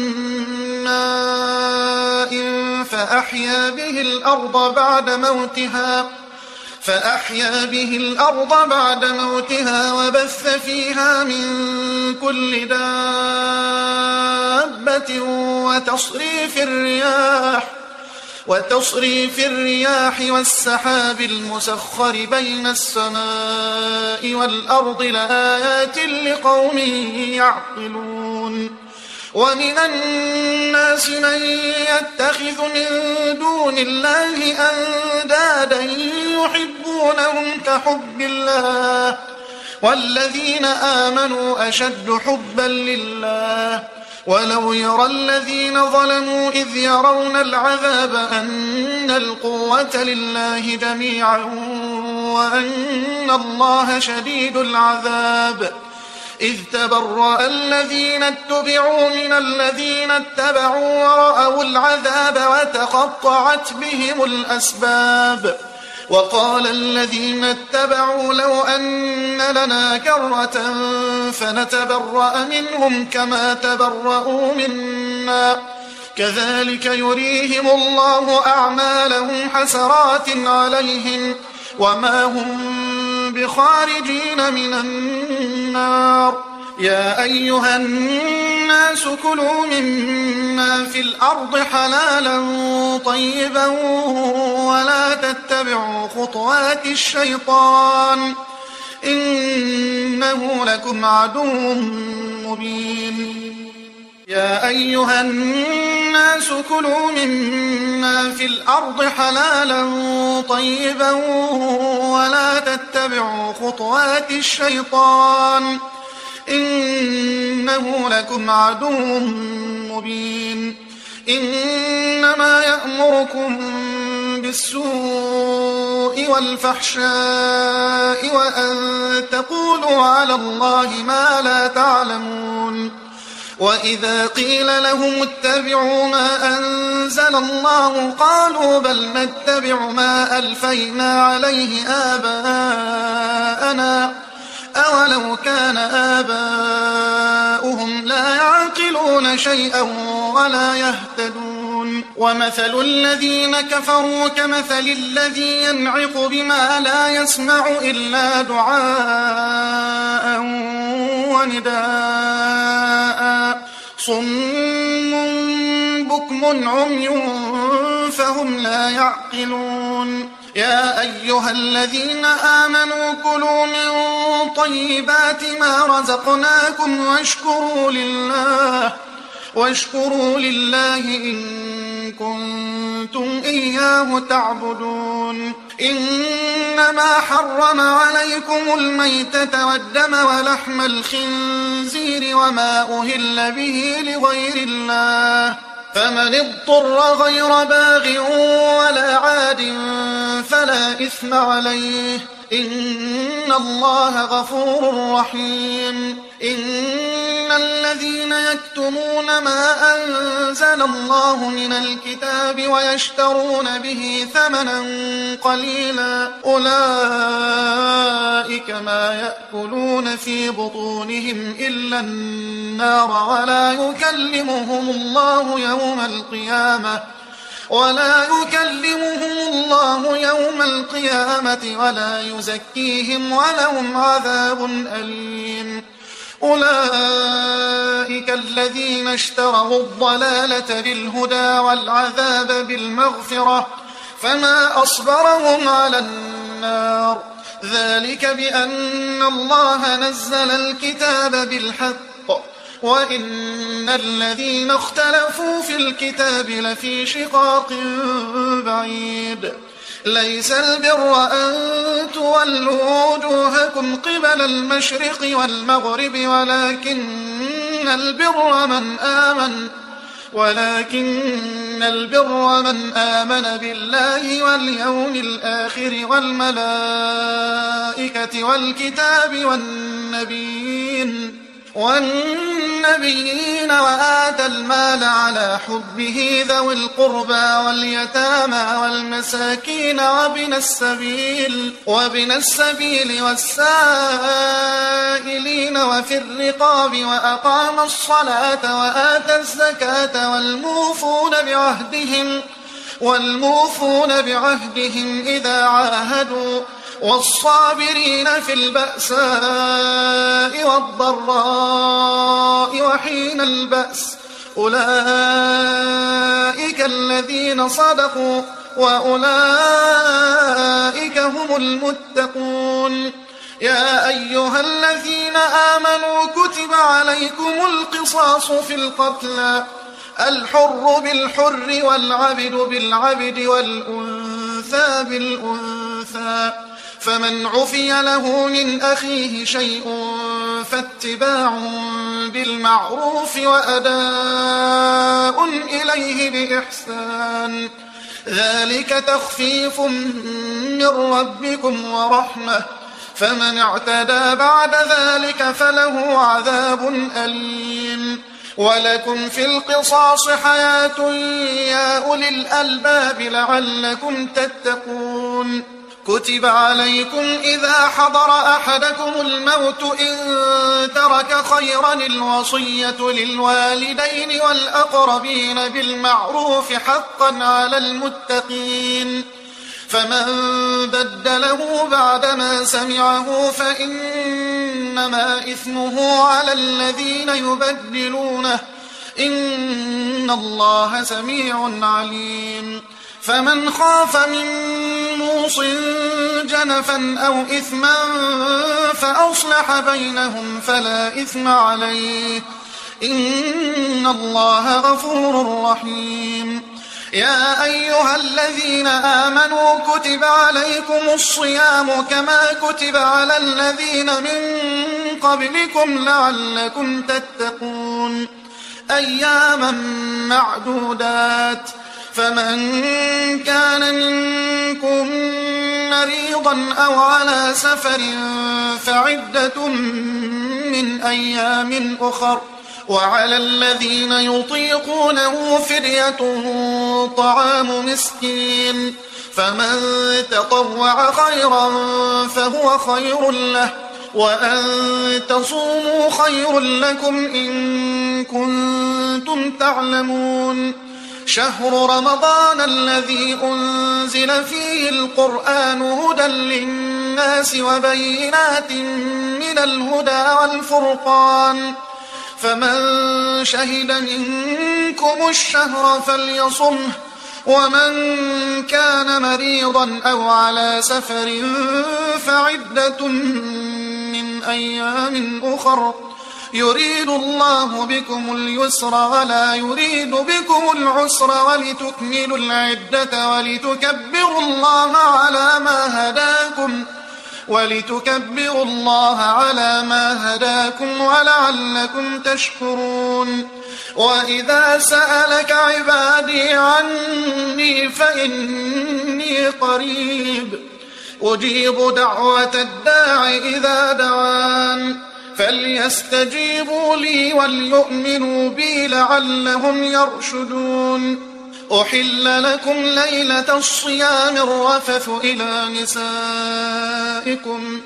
ماء فأحيا به الأرض بعد موتها فأحيا به الأرض بعد موتها وبث فيها من كل دابة وتصريف الرياح وتصريف الرياح والسحاب المسخر بين السماء والأرض لآيات لقوم يعقلون ومن الناس من يتخذ من دون الله أندادا يحبونهم كحب الله والذين آمنوا أشد حبا لله ولو يرى الذين ظلموا إذ يرون العذاب أن القوة لله جميعا وأن الله شديد العذاب إذ تبرأ الذين اتبعوا من الذين اتبعوا ورأوا العذاب وتقطعت بهم الأسباب وقال الذين اتبعوا لو أن لنا كرة فنتبرأ منهم كما تبرأوا منا كذلك يريهم الله أعمالهم حسرات عليهم وما هم بخارجين من النار يا أيها الناس كلوا مما في الأرض حلالا طيبا ولا تتبعوا خطوات الشيطان إنه لكم عدو مبين يا أيها الناس كلوا مما في الأرض حلالا طيبا ولا تتبعوا خطوات الشيطان إنه لكم عدو مبين إنما يأمركم بالسوء والفحشاء وأن تقولوا على الله ما لا تعلمون وإذا قيل لهم اتبعوا ما أنزل الله قالوا بل نتبع ما ألفينا عليه آباءنا أولو كان آباؤهم لا يعقلون شيئا ولا يهتدون ومثل الذين كفروا كمثل الذي ينعق بما لا يسمع إلا دعاء ونداء صم بكم عمي فهم لا يعقلون يا أيها الذين آمنوا كلوا من طيبات ما رزقناكم واشكروا لله واشكروا لله إن كنتم إياه تعبدون إنما حرم عليكم الميتة والدم ولحم الخنزير وما أهل به لغير الله فمن اضطر غير باغ ولا عاد فلا إثم عليه إن الله غفور رحيم إن الذين يكتمون ما أنزل الله من الكتاب ويشترون به ثمنا قليلا أولئك ما يأكلون في بطونهم إلا النار ولا يكلمهم الله يوم القيامة ولا يكلمهم الله يوم القيامة ولا يزكيهم ولهم عذاب أليم أولئك الذين اشتروا الضلالة بالهدى والعذاب بالمغفرة فما أصبرهم على النار ذلك بأن الله نزل الكتاب بالحق وإن الذين اختلفوا في الكتاب لفي شقاق بعيد ليس البر أن تولوا وجوهكم قبل المشرق والمغرب ولكن البر من آمن ولكن البر من آمن بالله واليوم الآخر والملائكة والكتاب والنبيين والنبيين وآتى المال على حبه ذوي القربى واليتامى والمساكين وابن السبيل وابن السبيل والسائلين وفي الرقاب وأقام الصلاة وآتى الزكاة والموفون بعهدهم والموفون بعهدهم إذا عاهدوا والصابرين في البأساء والضراء وحين البأس أولئك الذين صدقوا وأولئك هم المتقون يا أيها الذين آمنوا كتب عليكم القصاص في القتلى الحر بالحر والعبد بالعبد والأنثى بالأنثى فمن عفي له من أخيه شيء فاتباع بالمعروف وأداء إليه بإحسان ذلك تخفيف من ربكم ورحمة فمن اعتدى بعد ذلك فله عذاب أليم ولكم في القصاص حياة يا أولي الألباب لعلكم تتقون كتب عليكم إذا حضر أحدكم الموت إن ترك خيرا الوصية للوالدين والأقربين بالمعروف حقا على المتقين فمن بدله بعدما سمعه فإنما إثمه على الذين يبدلونه إن الله سميع عليم فمن خاف من موص جنفا أو إثما فأصلح بينهم فلا إثم عليه إن الله غفور رحيم يا أيها الذين آمنوا كتب عليكم الصيام كما كتب على الذين من قبلكم لعلكم تتقون أياما معدودات فمن كان منكم مريضا أو على سفر فعدة من أيام أخر وعلى الذين يطيقونه فدية طعام مسكين فمن تطوع خيرا فهو خير له وأن تصوموا خير لكم إن كنتم تعلمون شهر رمضان الذي أنزل فيه القرآن هدى للناس وبينات من الهدى والفرقان فمن شهد منكم الشهر فليصمه ومن كان مريضا أو على سفر فعدة من أيام أخر يريد الله بكم اليسر ولا يريد بكم العسر ولتكملوا العدة ولتكبروا الله على ما هداكم ولتكبروا الله على ما هداكم ولعلكم تشكرون وإذا سألك عبادي عني فإني قريب أجيب دعوة الداع إذا دعان فليستجيبوا لي وليؤمنوا بي لعلهم يرشدون. أحل لكم ليلة الصيام الرفث إلى نسائكم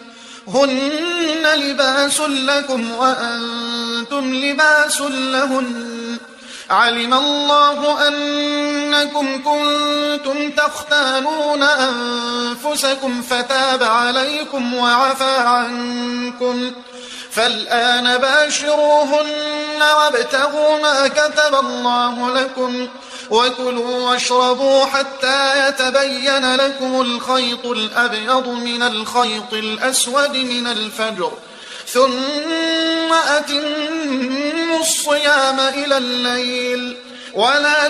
هن لباس لكم وأنتم لباس لهن علم الله أنكم كنتم تختانون أنفسكم فتاب عليكم وعفى عنكم فالآن باشروهن وابتغوا ما كتب الله لكم وكلوا واشربوا حتى يتبين لكم الخيط الأبيض من الخيط الأسود من الفجر ثم أتموا الصيام إلى الليل ولا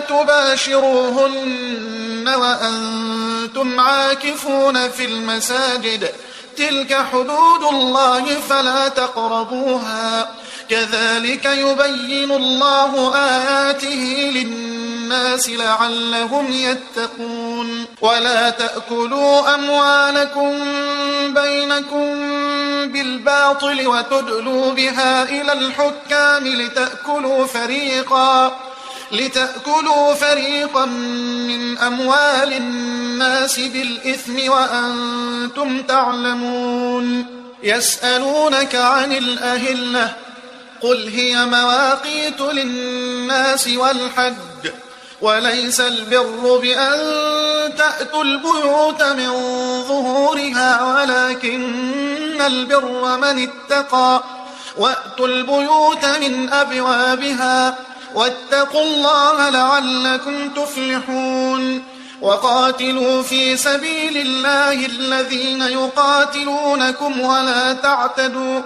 تباشروهن وأنتم عاكفون في المساجد تلك حدود الله فلا تقربوها كذلك يبين الله آياته للناس لعلهم يتقون. ولا تأكلوا أموالكم بينكم بالباطل وتدلوا بها إلى الحكام لتأكلوا فريقا لتأكلوا فريقا من أموال الناس بالإثم وأنتم تعلمون. يسألونك عن الأهلة قل هي مواقيت للناس والحج وليس البر بأن تأتوا البيوت من ظهورها ولكن البر من اتقى وأتوا البيوت من أبوابها واتقوا الله لعلكم تفلحون. وقاتلوا في سبيل الله الذين يقاتلونكم ولا تعتدوا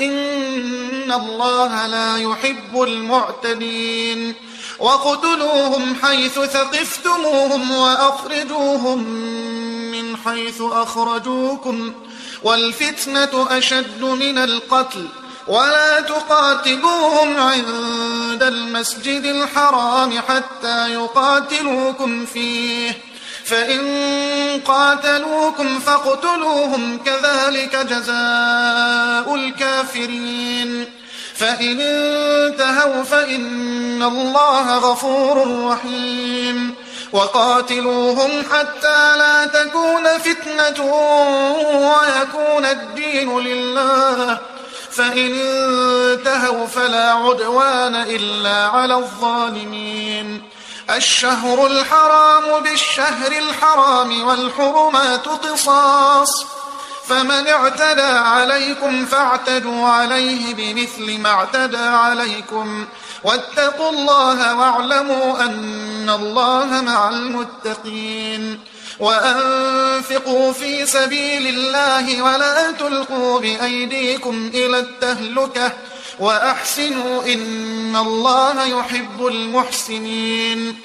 إن الله لا يحب المعتدين. وقتلوهم حيث ثقفتموهم وأخرجوهم من حيث أخرجوكم والفتنة أشد من القتل ولا تقاتلوهم عند المسجد الحرام حتى يقاتلوكم فيه فإن قاتلوكم فاقتلوهم كذلك جزاء الكافرين. فإن انتهوا فإن الله غفور رحيم. وقاتلوهم حتى لا تكون فتنة ويكون الدين لله فإن انتهوا فلا عدوان إلا على الظالمين. الشهر الحرام بالشهر الحرام والحرمات قصاص فمن اعتدى عليكم فاعتدوا عليه بمثل ما اعتدى عليكم واتقوا الله واعلموا أن الله مع المتقين. وأنفقوا في سبيل الله ولا تلقوا بأيديكم إلى التهلكة وأحسنوا إن الله يحب المحسنين.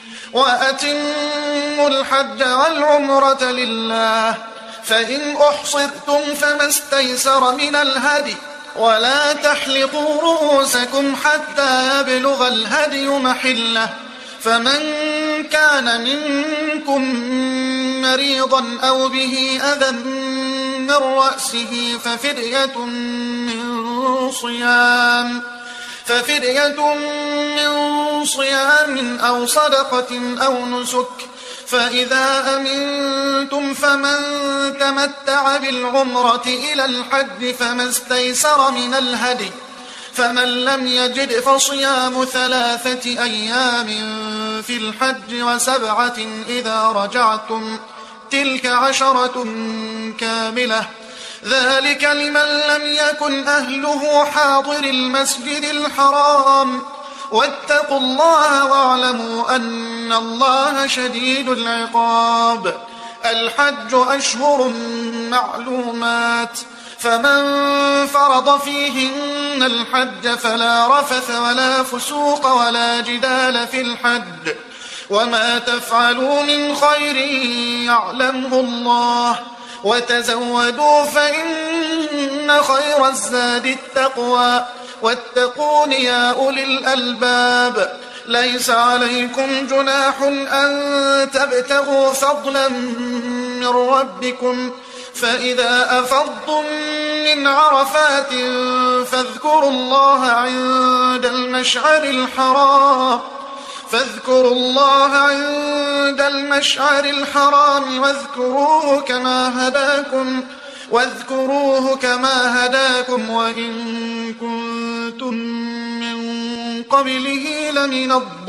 وأتموا الحج والعمرة لله فإن أحصرتم فما استيسر من الهدي ولا تحلقوا رؤوسكم حتى يبلغ الهدي محله فمن كان منكم مريضا أو به أذى من رأسه ففدية من صيام ففدية من صيام أو صدقة أو نسك فإذا أمنتم فمن تمتع بالعمرة إلى الحج فما استيسر من الهدي فمن لم يجد فصيام ثلاثة أيام في الحج وسبعة إذا رجعتم تلك عشرة كاملة ذلك لمن لم يكن أهله حاضر المسجد الحرام واتقوا الله واعلموا أن الله شديد العقاب. الحج أشهر معلومات فمن فرض فيهن الحج فلا رفث ولا فسوق ولا جدال في الحج وما تفعلوا من خير يعلمه الله وتزودوا فإن خير الزاد التقوى واتقون يا أولي الألباب. ليس عليكم جناح أن تبتغوا فضلا من ربكم فإذا أفضتم من عرفات فاذكروا الله عند المشعر الحرام فاذكروا الله عند المشعر الحرام واذكروه كما هداكم واذكروه كما هداكم وإن كنتم من قبله لمن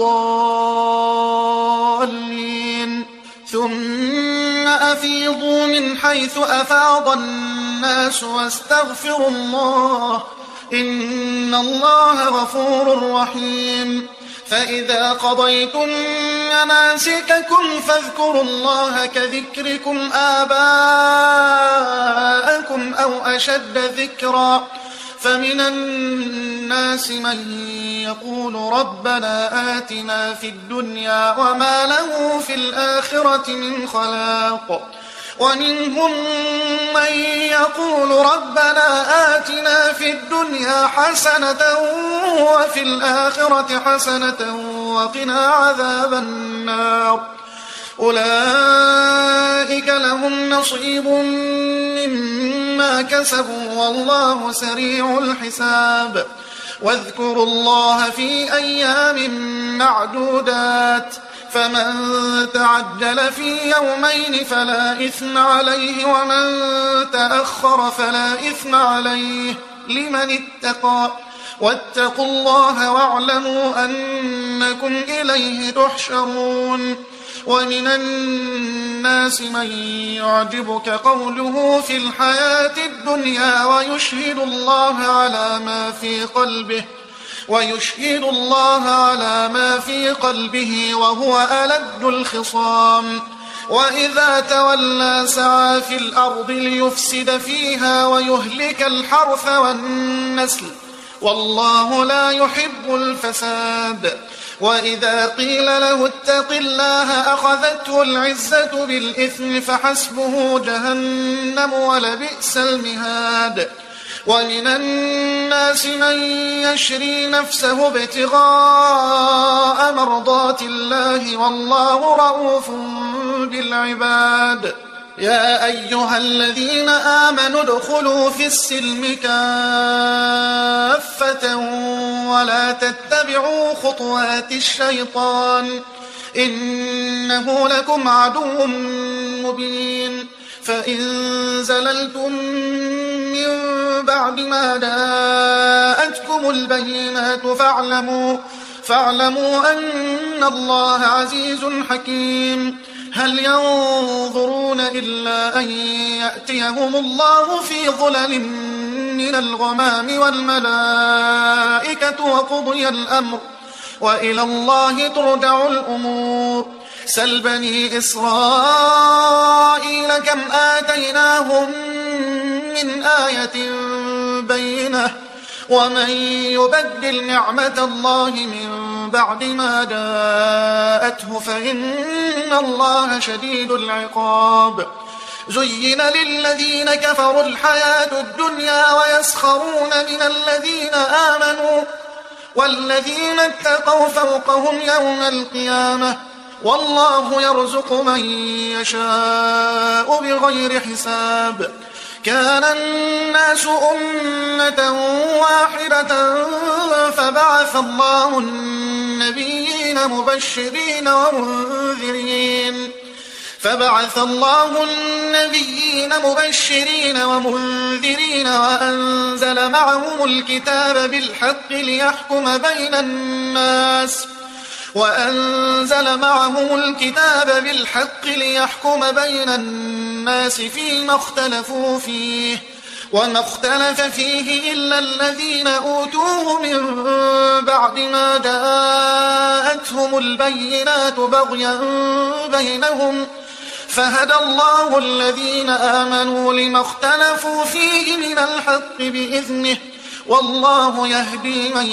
الضالين ثم أفيضوا من حيث أفاض الناس واستغفروا الله إن الله غفور رحيم فإذا قضيتم مناسككم فاذكروا الله كذكركم آباءكم أو أشد ذكرا فمن الناس من يقول ربنا آتنا في الدنيا وما له في الآخرة من خلاق ومنهم من يقول ربنا آتنا في الدنيا حسنة وفي الآخرة حسنة وقنا عذاب النار أولئك لهم نصيب مما كسبوا والله سريع الحساب واذكروا الله في أيام معدودات فمن تعجل في يومين فلا إثم عليه ومن تأخر فلا إثم عليه لمن اتقى واتقوا الله واعلموا أنكم إليه تحشرون ومن الناس من يعجبك قوله في الحياة الدنيا ويشهد الله على ما في قلبه ويشهد الله على ما في قلبه وهو ألد الخصام وإذا تولى سعى في الأرض ليفسد فيها ويهلك الحرث والنسل والله لا يحب الفساد وإذا قيل له اتق الله أخذته العزة بالإثم فحسبه جهنم ولبئس المهاد ومن الناس من يشري نفسه ابتغاء مرضات الله والله رؤوف بالعباد يا أيها الذين آمنوا ادخلوا في السلم كافة ولا تتبعوا خطوات الشيطان إنه لكم عدو مبين فإن زللتم من بعد ما جاءتكم البينات فاعلموا, فاعلموا أن الله عزيز حكيم هل ينظرون إلا أن يأتيهم الله في ظلل من الغمام والملائكة وقضي الأمر وإلى الله ترجع الأمور سل بني إسرائيل كم آتيناهم من آية بينة ومن يبدل نعمة الله من بعد ما جاءته فإن الله شديد العقاب زين للذين كفروا الحياة الدنيا ويسخرون من الذين آمنوا والذين اتقوا فوقهم يوم القيامة والله يرزق من يشاء بغير حساب كان الناس أمة واحدة فبعث الله النبيين مبشرين ومنذرين فبعث الله النبيين مبشرين ومنذرين وأنزل معهم الكتاب بالحق ليحكم بين الناس وأنزل معهم الكتاب بالحق ليحكم بين الناس فيما اختلفوا فيه وما اختلف فيه إلا الذين أوتوه من بعد ما جاءتهم البينات بغيا بينهم فهدى الله الذين آمنوا لما اختلفوا فيه من الحق بإذنه والله يهدي من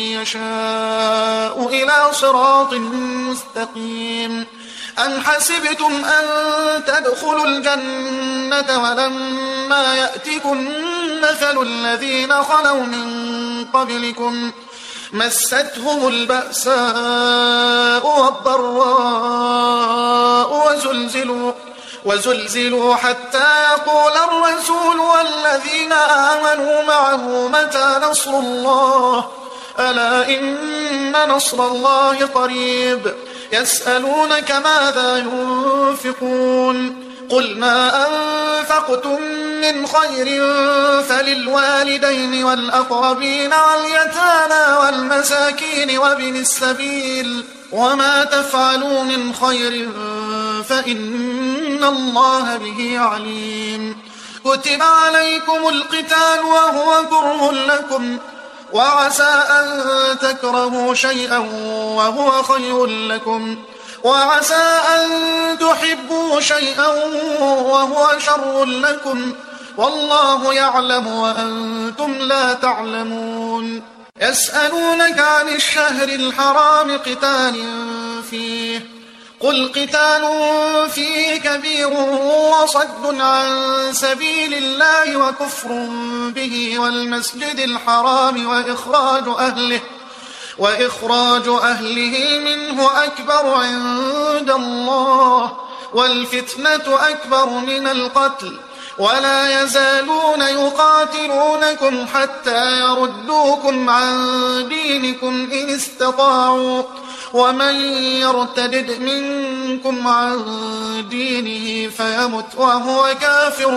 يشاء إلى صراط مستقيم أم حسبتم أن تدخلوا الجنة ولما يأتكم مثل الذين خلوا من قبلكم مستهم البأساء والضراء وزلزلوا, وزلزلوا حتى يقول الرسول والذين آمنوا معه متى نصر الله ألا إن نصر الله قريب يسألونك ماذا ينفقون قل ما أنفقتم من خير فللوالدين والأقربين واليتامى والمساكين وابن السبيل وما تفعلوا من خير فإن الله به عليم كتب عليكم القتال وهو كره لكم وعسى أن تكرهوا شيئا وهو خير لكم وعسى أن تحبوا شيئا وهو شر لكم والله يعلم وأنتم لا تعلمون يسألونك عن الشهر الحرام قتال فيه قل قتال فيه كبير وصد عن سبيل الله وكفر به والمسجد الحرام وإخراج أهله وإخراج أهله منه أكبر عند الله والفتنة أكبر من القتل ولا يزالون يقاتلونكم حتى يردوكم عن دينكم إن استطاعوا ومن يرتدد منكم عن دينه فيمت وهو كافر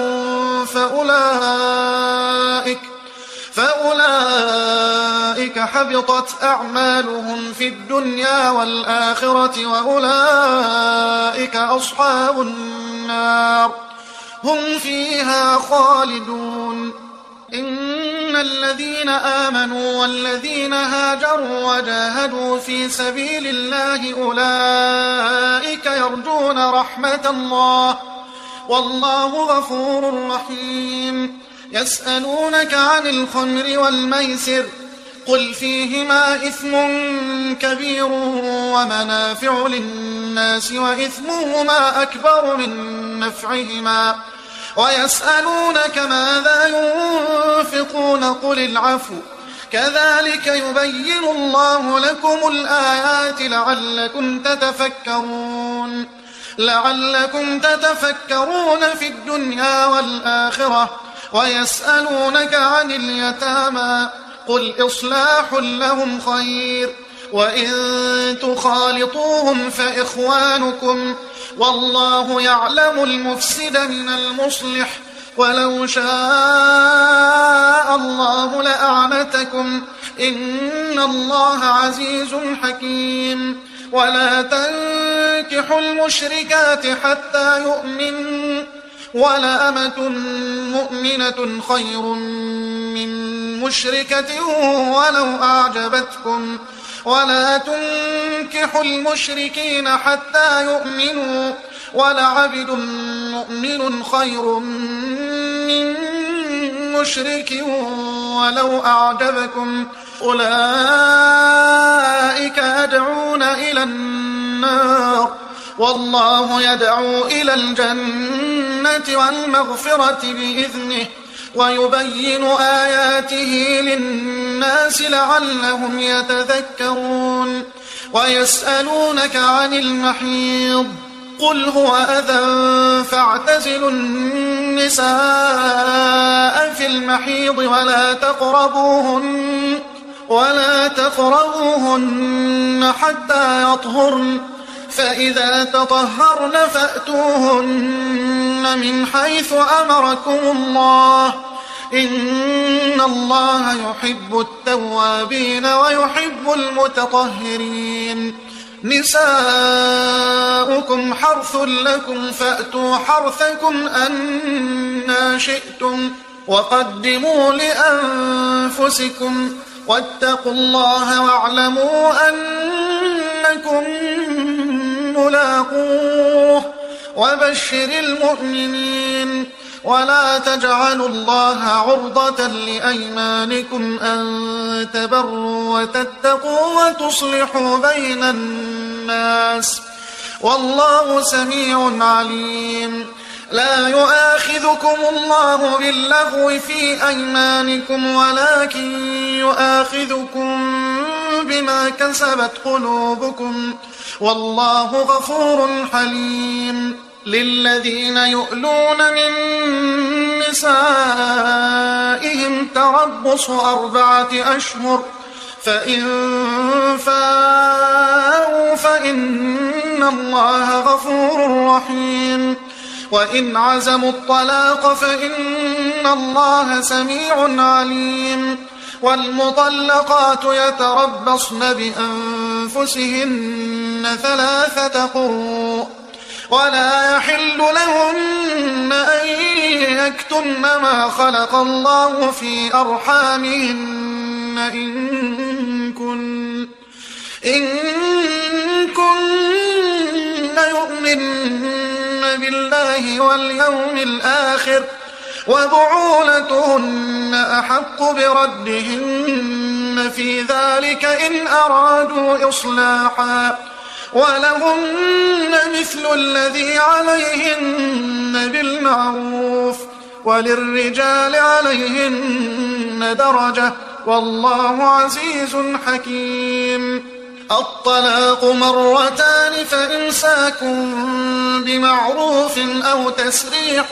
فأولئك فأولئك حبطت أعمالهم في الدنيا والآخرة وأولئك أصحاب النار هم فيها خالدون إن الذين آمنوا والذين هاجروا وجاهدوا في سبيل الله أولئك يرجون رحمة الله والله غفور رحيم يسألونك عن الخمر والميسر قل فيهما إثم كبير ومنافع للناس وإثمهما أكبر من نفعهما ويسألونك ماذا ينفقون قل العفو كذلك يبين الله لكم الآيات لعلكم تتفكرون لعلكم تتفكرون في الدنيا والآخرة ويسألونك عن اليتامى قل إصلاح لهم خير وإن تخالطوهم فإخوانكم والله يعلم المفسد من المصلح ولو شاء الله لأعنتكم إن الله عزيز حكيم ولا تنكحوا المشركات حتى يؤمنوا ولأمة مؤمنة خير من مشركة ولو أعجبتكم ولا تنكحوا المشركين حتى يؤمنوا ولعبد مؤمن خير من مشرك ولو أعجبكم أولئك يدعون إلى النار والله يدعو إلى الجنة والمغفرة بإذنه ويبين آياته للناس لعلهم يتذكرون ويسألونك عن المحيض قل هو أذى فاعتزلوا النساء في المحيض ولا تقربوهن ولا تقربوهن حتى يطهرن فإذا تطهرن فأتوهن من حيث أمركم الله إن الله يحب التوابين ويحب المتطهرين نساؤكم حرث لكم فأتوا حرثكم أنى شئتم وقدموا لأنفسكم واتقوا الله واعلموا أنكم ملاقوه وبشر المؤمنين ولا تجعلوا الله عرضة لأيمانكم أن تبروا وتتقوا وتصلحوا بين الناس والله سميع عليم لا يؤاخذكم الله باللغو في أيمانكم ولكن يؤاخذكم بما كسبت قلوبكم والله غفور حليم للذين يؤلون من نسائهم تربص أربعة أشهر فإن فاءوا فإن الله غفور رحيم وإن عزموا الطلاق فإن الله سميع عليم والمطلقات يتربصن بأنفسهن ثلاثة قروء ولا يحل لهن أن يكتمن ما خلق الله في أرحامهن إن كن إن كن يؤمن بالله واليوم الآخر وبعولتهن أحق بردهن في ذلك إن أرادوا إصلاحا ولهن مثل الذي عليهن بالمعروف وللرجال عليهن درجة والله عزيز حكيم. الطلاق مرتان فإمساك بمعروف أو تسريح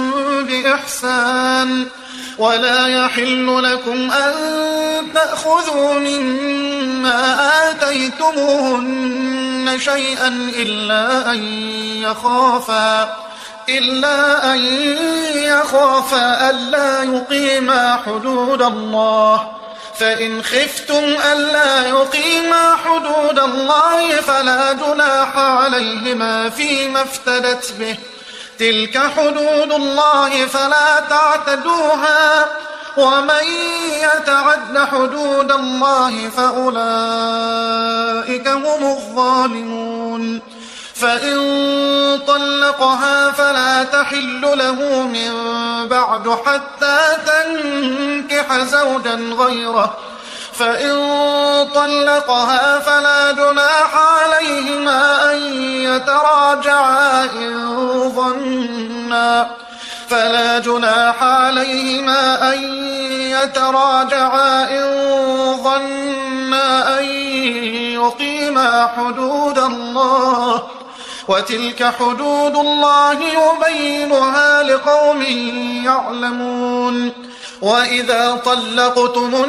بإحسان ولا يحل لكم أن تأخذوا مما آتيتموهن شيئا إلا أن يخافا إلا أن يخافا ألا يقيما حدود الله فإن خفتم ألا يقيما حدود الله فلا جناح عليهما فيما افتدت به تلك حدود الله فلا تعتدوها ومن يتعد حدود الله فأولئك هم الظالمون. فإن طلقها فلا تحل له من بعد حتى تنكح زوجا غيره فإن طلقها فلا جناح عليهما أن يتراجعا إن ظنا فلا جناح عليهما أن يتراجعا إن ظنا أن يقيما حدود الله وتلك حدود الله يبينها لقوم يعلمون. وإذا طلقتم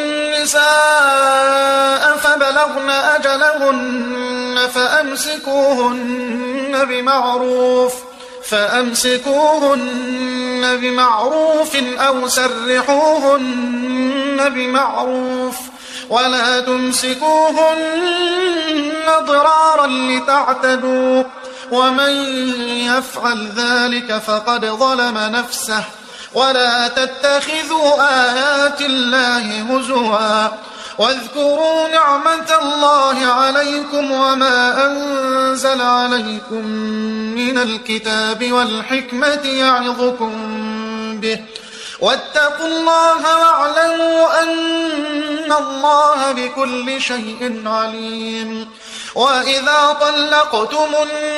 النساء فبلغن أجلهن فأمسكوهن بمعروف فأمسكوهن بمعروف أو سرحوهن بمعروف ولا تمسكوهن ضرارا لتعتدوا ومن يفعل ذلك فقد ظلم نفسه ولا تتخذوا آيات الله هزوا واذكروا نعمة الله عليكم وما أنزل عليكم من الكتاب والحكمة يعظكم به واتقوا الله واعلموا أن الله بكل شيء عليم. وإذا طلقتم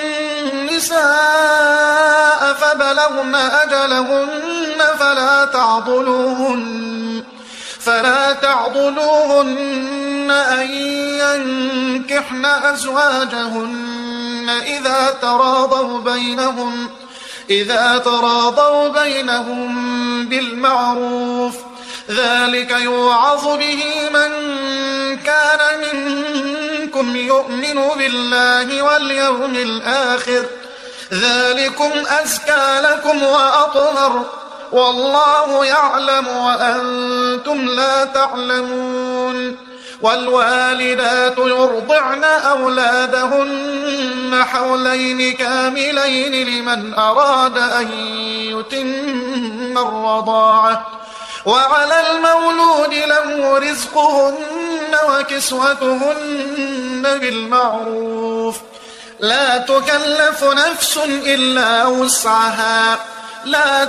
النساء فبلغن أجلهن فلا تعضلوهن فلا تعضلوهن أن ينكحن أزواجهن إذا تراضوا بينهم إذا تراضوا بينهم بالمعروف ذلك يوعظ به من كان منكم يؤمن بالله واليوم الآخر ذلكم أزكى لكم وأطهر والله يعلم وأنتم لا تعلمون. والوالدات يرضعن أولادهن حولين كاملين لمن أراد أن يتم الرضاعة وعلى المولود له رزقهن وكسوتهن بالمعروف لا تكلف نفس إلا وسعها لا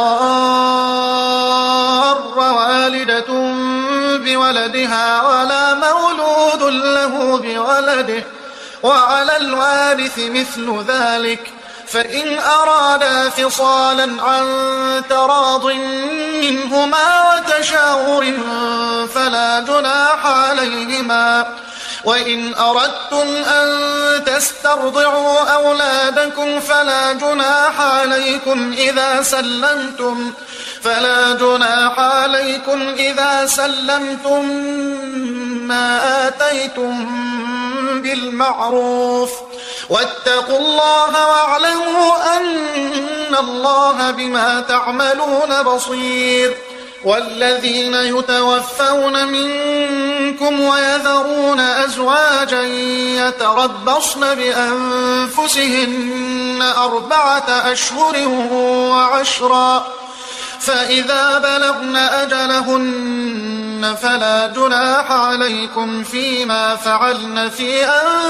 تضار والدة بولدها ولا مولود له بولده وعلى الوارث مثل ذلك فإن أرادا فصالا عن تراض منهما وتشاور فلا جناح عليهما وإن أردتم أن تسترضعوا أولادكم فلا جناح عليكم إذا سلمتم فلا جناح عليكم إذا سلمتم ما آتيتم بالمعروف واتقوا الله واعلموا أن الله بما تعملون بصير. والذين يتوفون منكم ويذرون أزواجا يتربصن بأنفسهن أربعة أشهر وعشرا فإذا بلغن أجلهن فلا جناح عليكم فيما فعلن في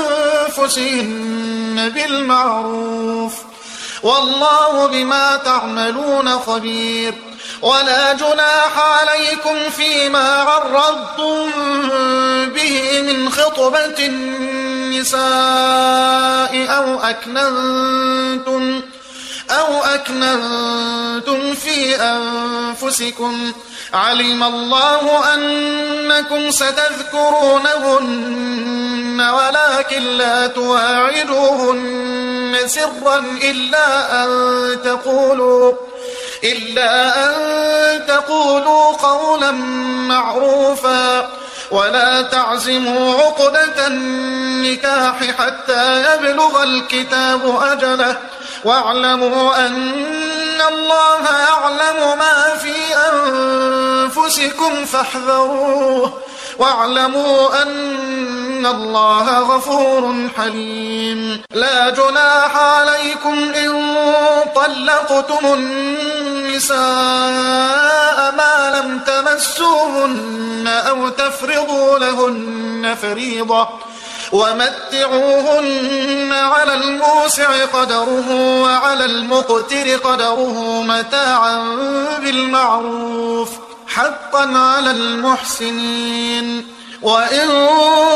أنفسهن بالمعروف والله بما تعملون خبير. ولا جناح عليكم فيما عرضتم به من خطبة النساء أو أكننتم أو أكننتم في أنفسكم علم الله أنكم ستذكرونهن ولكن لا تواعدوهن سرا إلا أن تقولوا إلا أن تقولوا قولا معروفا ولا تعزموا عقدة النكاح حتى يبلغ الكتاب أجله واعلموا أن الله يعلم ما في أنفسكم فاحذروه واعلموا أن الله غفور حليم. لا جناح عليكم إن طلقتم النساء ما لم تمسوهن أو تفرضوا لهن فريضة ومتعوهن على الموسع قدره وعلى المقتر قدره متاعا بالمعروف حقا على المحسنين. وإن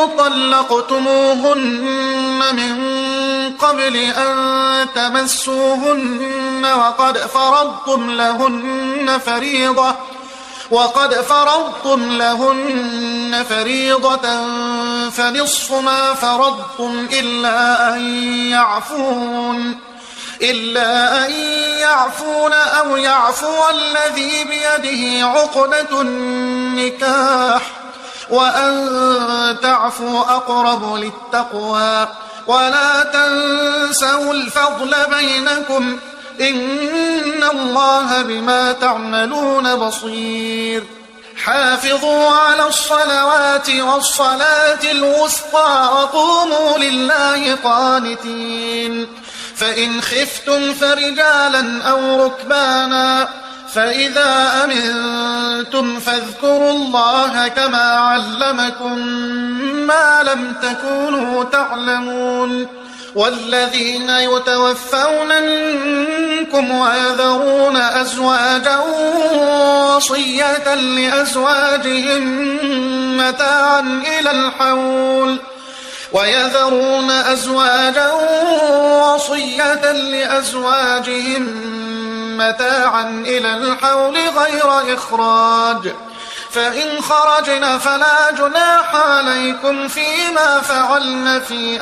طلقتموهن من قبل أن تمسوهن وقد فرضتم لهن فريضة وقد فرضتم لهن فريضة فنصف ما فرضتم إلا أن يعفون إلا أن يعفون أو يعفو الذي بيده عقدة النكاح وأن تعفوا أقرب للتقوى ولا تنسوا الفضل بينكم إن الله بما تعملون بصير. حافظوا على الصلوات والصلاة الوسطى وقوموا لله قانتين. فإن خفتم فرجالا أو ركبانا فإذا أمنتم فاذكروا الله كما علمكم ما لم تكونوا تعلمون. والذين يتوفون منكم ويذرون أزواجا وصية لأزواجهم متاعا إلى الحول ويذرون أزواجا وصية لأزواجهم متاعا إلى الحول غير إخراج فإن خرجن فلا جناح عليكم فيما فعلن في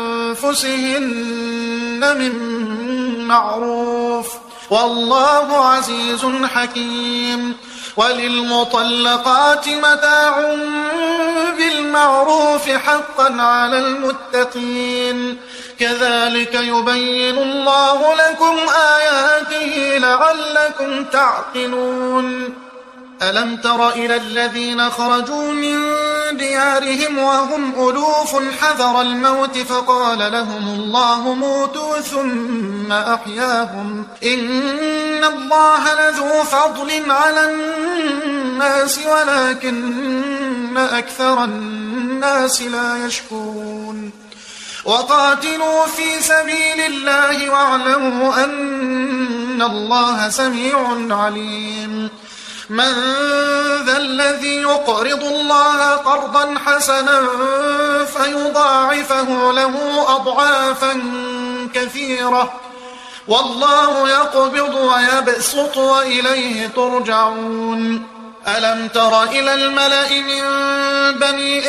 أنفسهن من معروف والله عزيز حكيم. وللمطلقات متاع بالمعروف حقا على المتقين كذلك يبين الله لكم آياته لعلكم تعقلون. ألم تر إلى الذين خرجوا من ديارهم وهم ألوف حذر الموت فقال لهم الله موتوا ثم أحياهم إن الله لذو فضل على الناس ولكن أكثر الناس لا يشكرون. وقاتلوا في سبيل الله واعلموا أن الله سميع عليم. من ذا الذي يقرض الله قرضا حسنا فيضاعفه له أضعافا كثيرة والله يقبض ويبسط وإليه ترجعون. ألم تر إلى الملأ من بني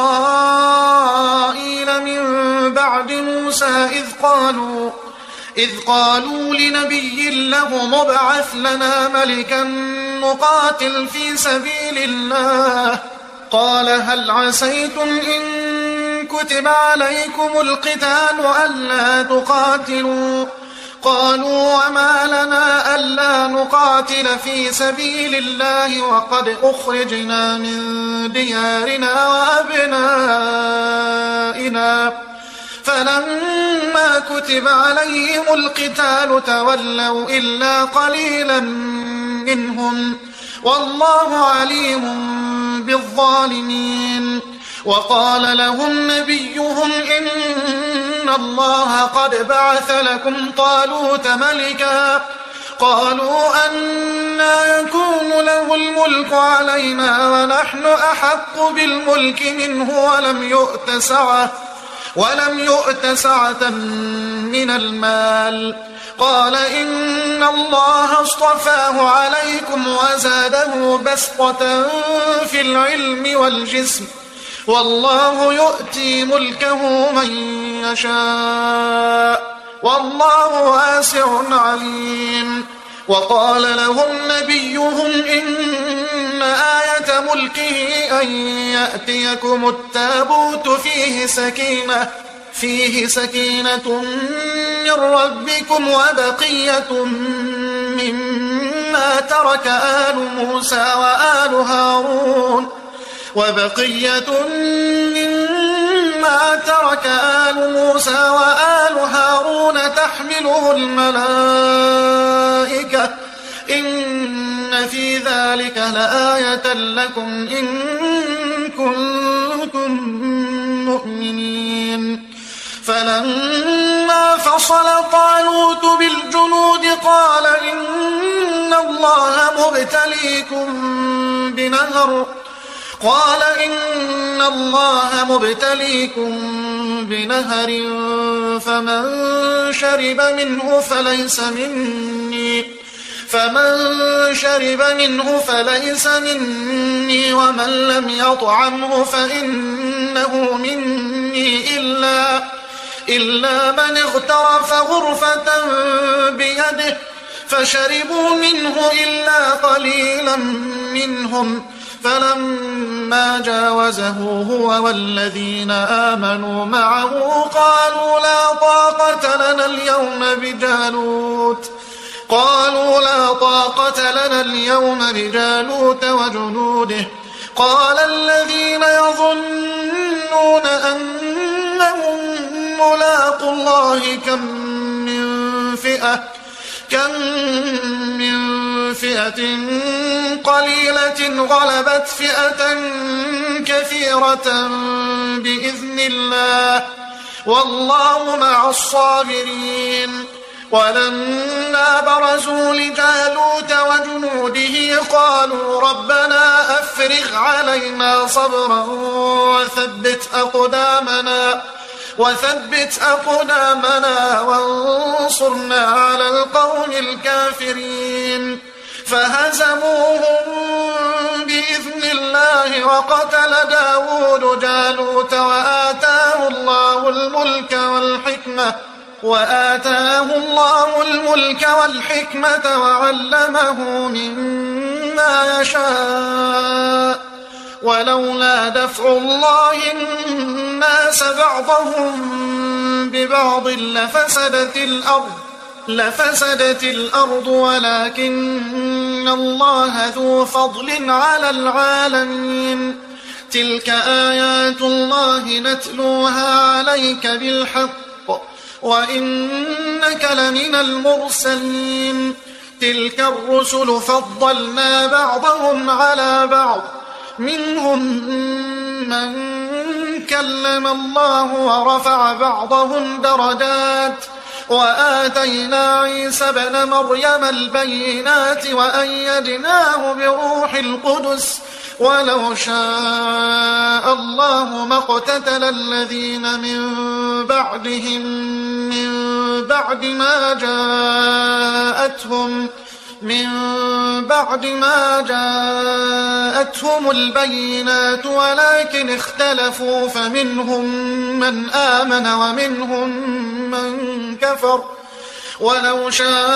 إسرائيل من بعد موسى إذ قالوا إذ قالوا لنبي له مبعث لنا ملكا نقاتل في سبيل الله قال هل عسيتم إن كتب عليكم القتال ألا تقاتلوا قالوا وما لنا ألا نقاتل في سبيل الله وقد أخرجنا من ديارنا وأبنائنا فلما كتب عليهم القتال تولوا إلا قليلا منهم والله عليم بالظالمين وقال لهم نبيهم إن الله قد بعث لكم طالوت ملكا قالوا أنى يكون له الملك علينا ونحن أحق بالملك منه ولم يؤت سعة ولم يؤت سعة من المال قال إن الله اصطفاه عليكم وزاده بسطة في العلم والجسم والله يؤتي ملكه من يشاء والله واسع عليم وقال لهم نبيهم إن آية ملكه أن يأتيكم التابوت فيه سكينة فيه سكينة من ربكم وبقية مما ترك آل موسى وآل هارون وبقية مما ترك آل موسى وآل هارون تحمله الملائكة إن في ذلك لآية لكم إن كنتم مؤمنين فلما فصل طالوت بالجنود قال إن الله مبتليكم بنهر قال إن الله مبتليكم بنهر فمن شرب منه فليس مني فمن شرب منه فليس مني ومن لم يطعمه فإنه مني إلا إلا من اغترف غرفة بيده فشربوا منه إلا قليلا منهم فلما جاوزه هو والذين آمنوا معه قالوا لا طاقة لنا اليوم بجالوت قالوا لا طاقة لنا اليوم بجالوت وجنوده قال الذين يظنون أنهم ملاقوا الله كم من فئة كم من فئة قليلة غلبت فئة كثيرة بإذن الله والله مع الصابرين ولما برزوا لجالوت وجنوده قالوا ربنا أفرغ علينا صبرا وثبت أقدامنا وثبت أقدامنا وانصرنا على القوم الكافرين فهزموهم بإذن الله وقتل داود جالوت وآتاه الله الملك والحكمة وآتاه الله الملك والحكمة وعلمه مما يشاء ولولا دفع الله الناس بعضهم ببعض لفسدت الأرض لفسدت الأرض ولكن الله ذو فضل على العالمين تلك آيات الله نتلوها عليك بالحق وإنك لمن المرسلين تلك الرسل فضلنا بعضهم على بعض منهم من كلم الله ورفع بعضهم درجات وآتينا عيسى ابن مريم البينات وأيدناه بروح القدس ولو شاء الله ما اقتتل الذين من بعدهم من بعد ما جاءتهم من بعد ما جاءتهم جاءتهم البينات ولكن اختلفوا فمنهم من آمن ومنهم من كفر ولو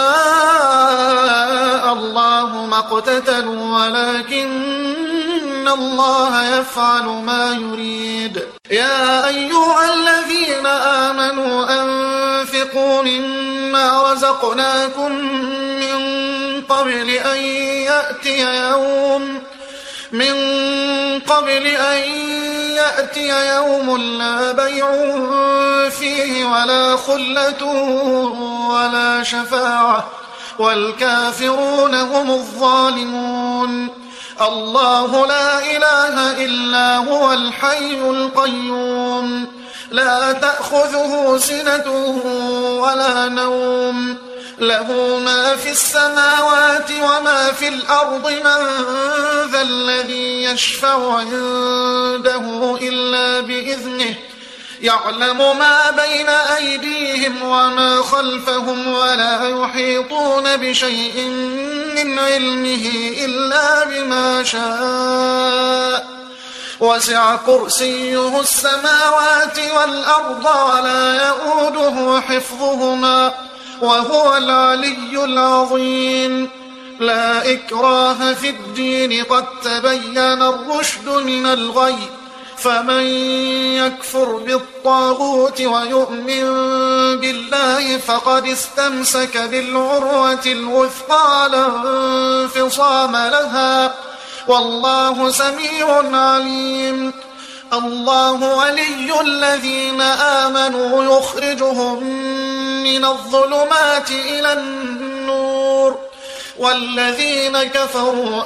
شاء الله ما اقتتلوا ولكن الله يفعل ما يريد. يا أيها الذين آمنوا أنفقوا مما رزقناكم من قبل أن يأتي يوم من قبل أن يأتي يوم لا بيع فيه ولا خلة ولا شفاعة والكافرون هم الظالمون. الله لا إله إلا هو الحي القيوم لا تأخذه سنة ولا نوم له ما في السماوات وما في الأرض من ذا الذي يشفع عنده إلا بإذنه يعلم ما بين أيديهم وما خلفهم ولا يحيطون بشيء من علمه إلا بما شاء وسع كرسيه السماوات والأرض ولا يؤوده حفظهما وهو العلي العظيم. لا إكراه في الدين قد تبين الرشد من الغي فمن يكفر بالطاغوت ويؤمن بالله فقد استمسك بالعروة الوثقى لا انفصام لها والله سميع عليم. الله ولي الذين آمنوا يخرجهم من الظلمات إلى النور والذين كفروا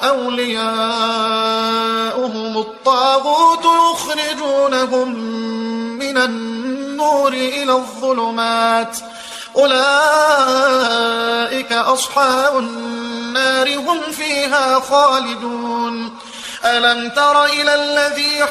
أولياؤهم الطاغوت يخرجونهم من النور إلى الظلمات أولئك أصحاب النار هم فيها خالدون. ألم تر إلى الذي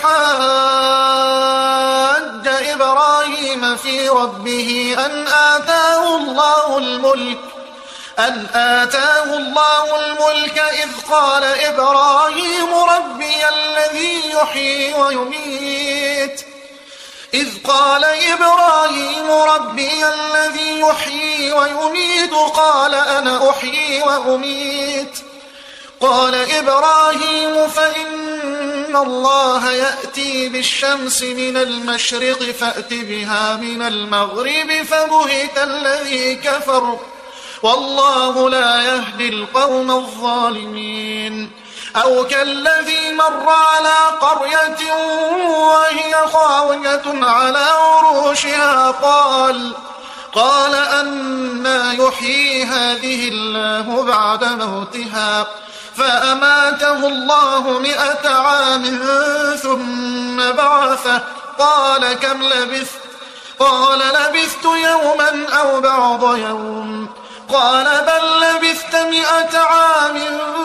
حاج إبراهيم في ربه أن آتاه الله الملك أن آتاه الله الملك إذ قال إبراهيم ربي الذي يحيي ويميت إذ قال إبراهيم ربي الذي يحيي ويميت قال أنا أحيي وأميت قال إبراهيم فإن الله يأتي بالشمس من المشرق فأت بها من المغرب فبهت الذي كفر والله لا يهدي القوم الظالمين. أو كالذي مر على قرية وهي خاوية على عروشها قال قال أنى يحيي هذه الله بعد موتها فأماته الله مئة عام ثم بعثه قال كم لبثت قال لبثت يوما أو بعض يوم قال بل لبثت مئة عام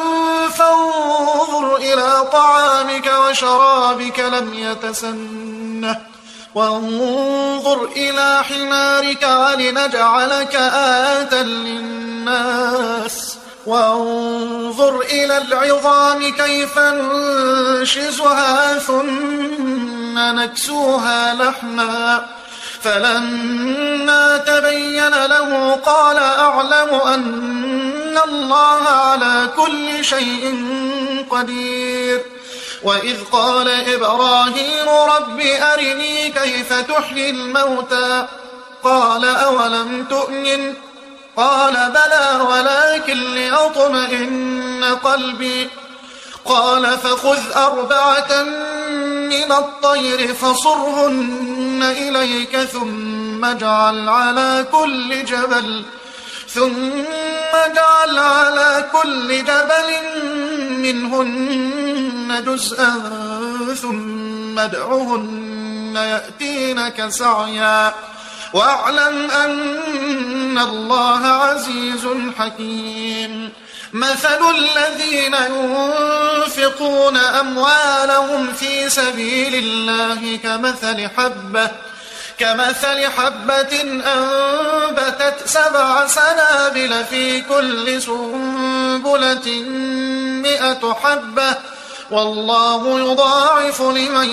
فانظر إلى طعامك وشرابك لم يتسنه وانظر إلى حمارك ولنجعلك آية للناس وانظر إلى العظام كيف ننشزها ثم نكسوها لحما فلما تبين له قال أعلم أن الله على كل شيء قدير. وإذ قال إبراهيم رب أرني كيف تحيي الموتى قال أولم تؤمن قال بلى ولكن ليطمئن قلبي قال فخذ أربعة من الطير فصرهن إليك ثم اجعل على كل جبل ثم اجعل على كل جبل منهن جزءا ثم ادعهن يأتينك سعيا واعلم أن الله عزيز حكيم. مثل الذين ينفقون أموالهم في سبيل الله كمثل حبة كمثل حبة أنبتت سبع سنابل في كل سنبلة مئة حبة والله يضاعف لمن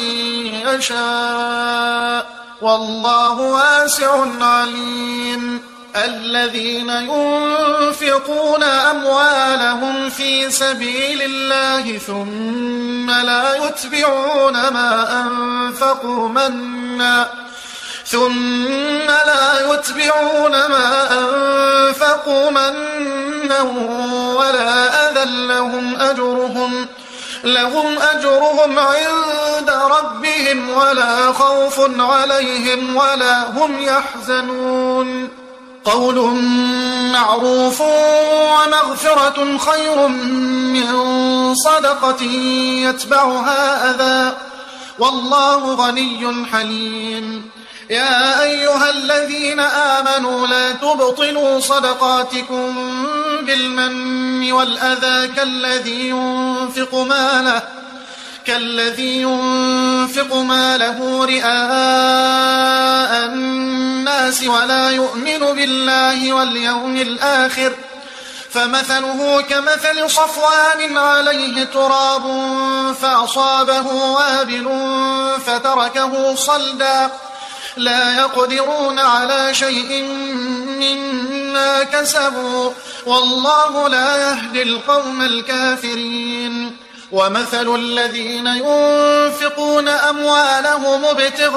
يشاء والله واسع عليم. الذين ينفقون أموالهم في سبيل الله ثم لا يتبعون ما أنفقوا منا ثم لا يتبعون ما أنفقوا منا ولا أذى لهم أجرهم لهم أجرهم عند ربهم ولا خوف عليهم ولا هم يحزنون. قول معروف ومغفرة خير من صدقة يتبعها أذى والله غني حليم. يا أيها الذين آمنوا لا تبطلوا صدقاتكم بالمن والأذى كالذي ينفق ماله كالذي ينفق ماله رئاء الناس ولا يؤمن بالله واليوم الآخر فمثله كمثل صفوان عليه تراب فأصابه وابل فتركه صلدا لا يقدرون على شيء مما كسبوا والله لا يهدي القوم الكافرين. ومثل الذين ينفقون أموالهم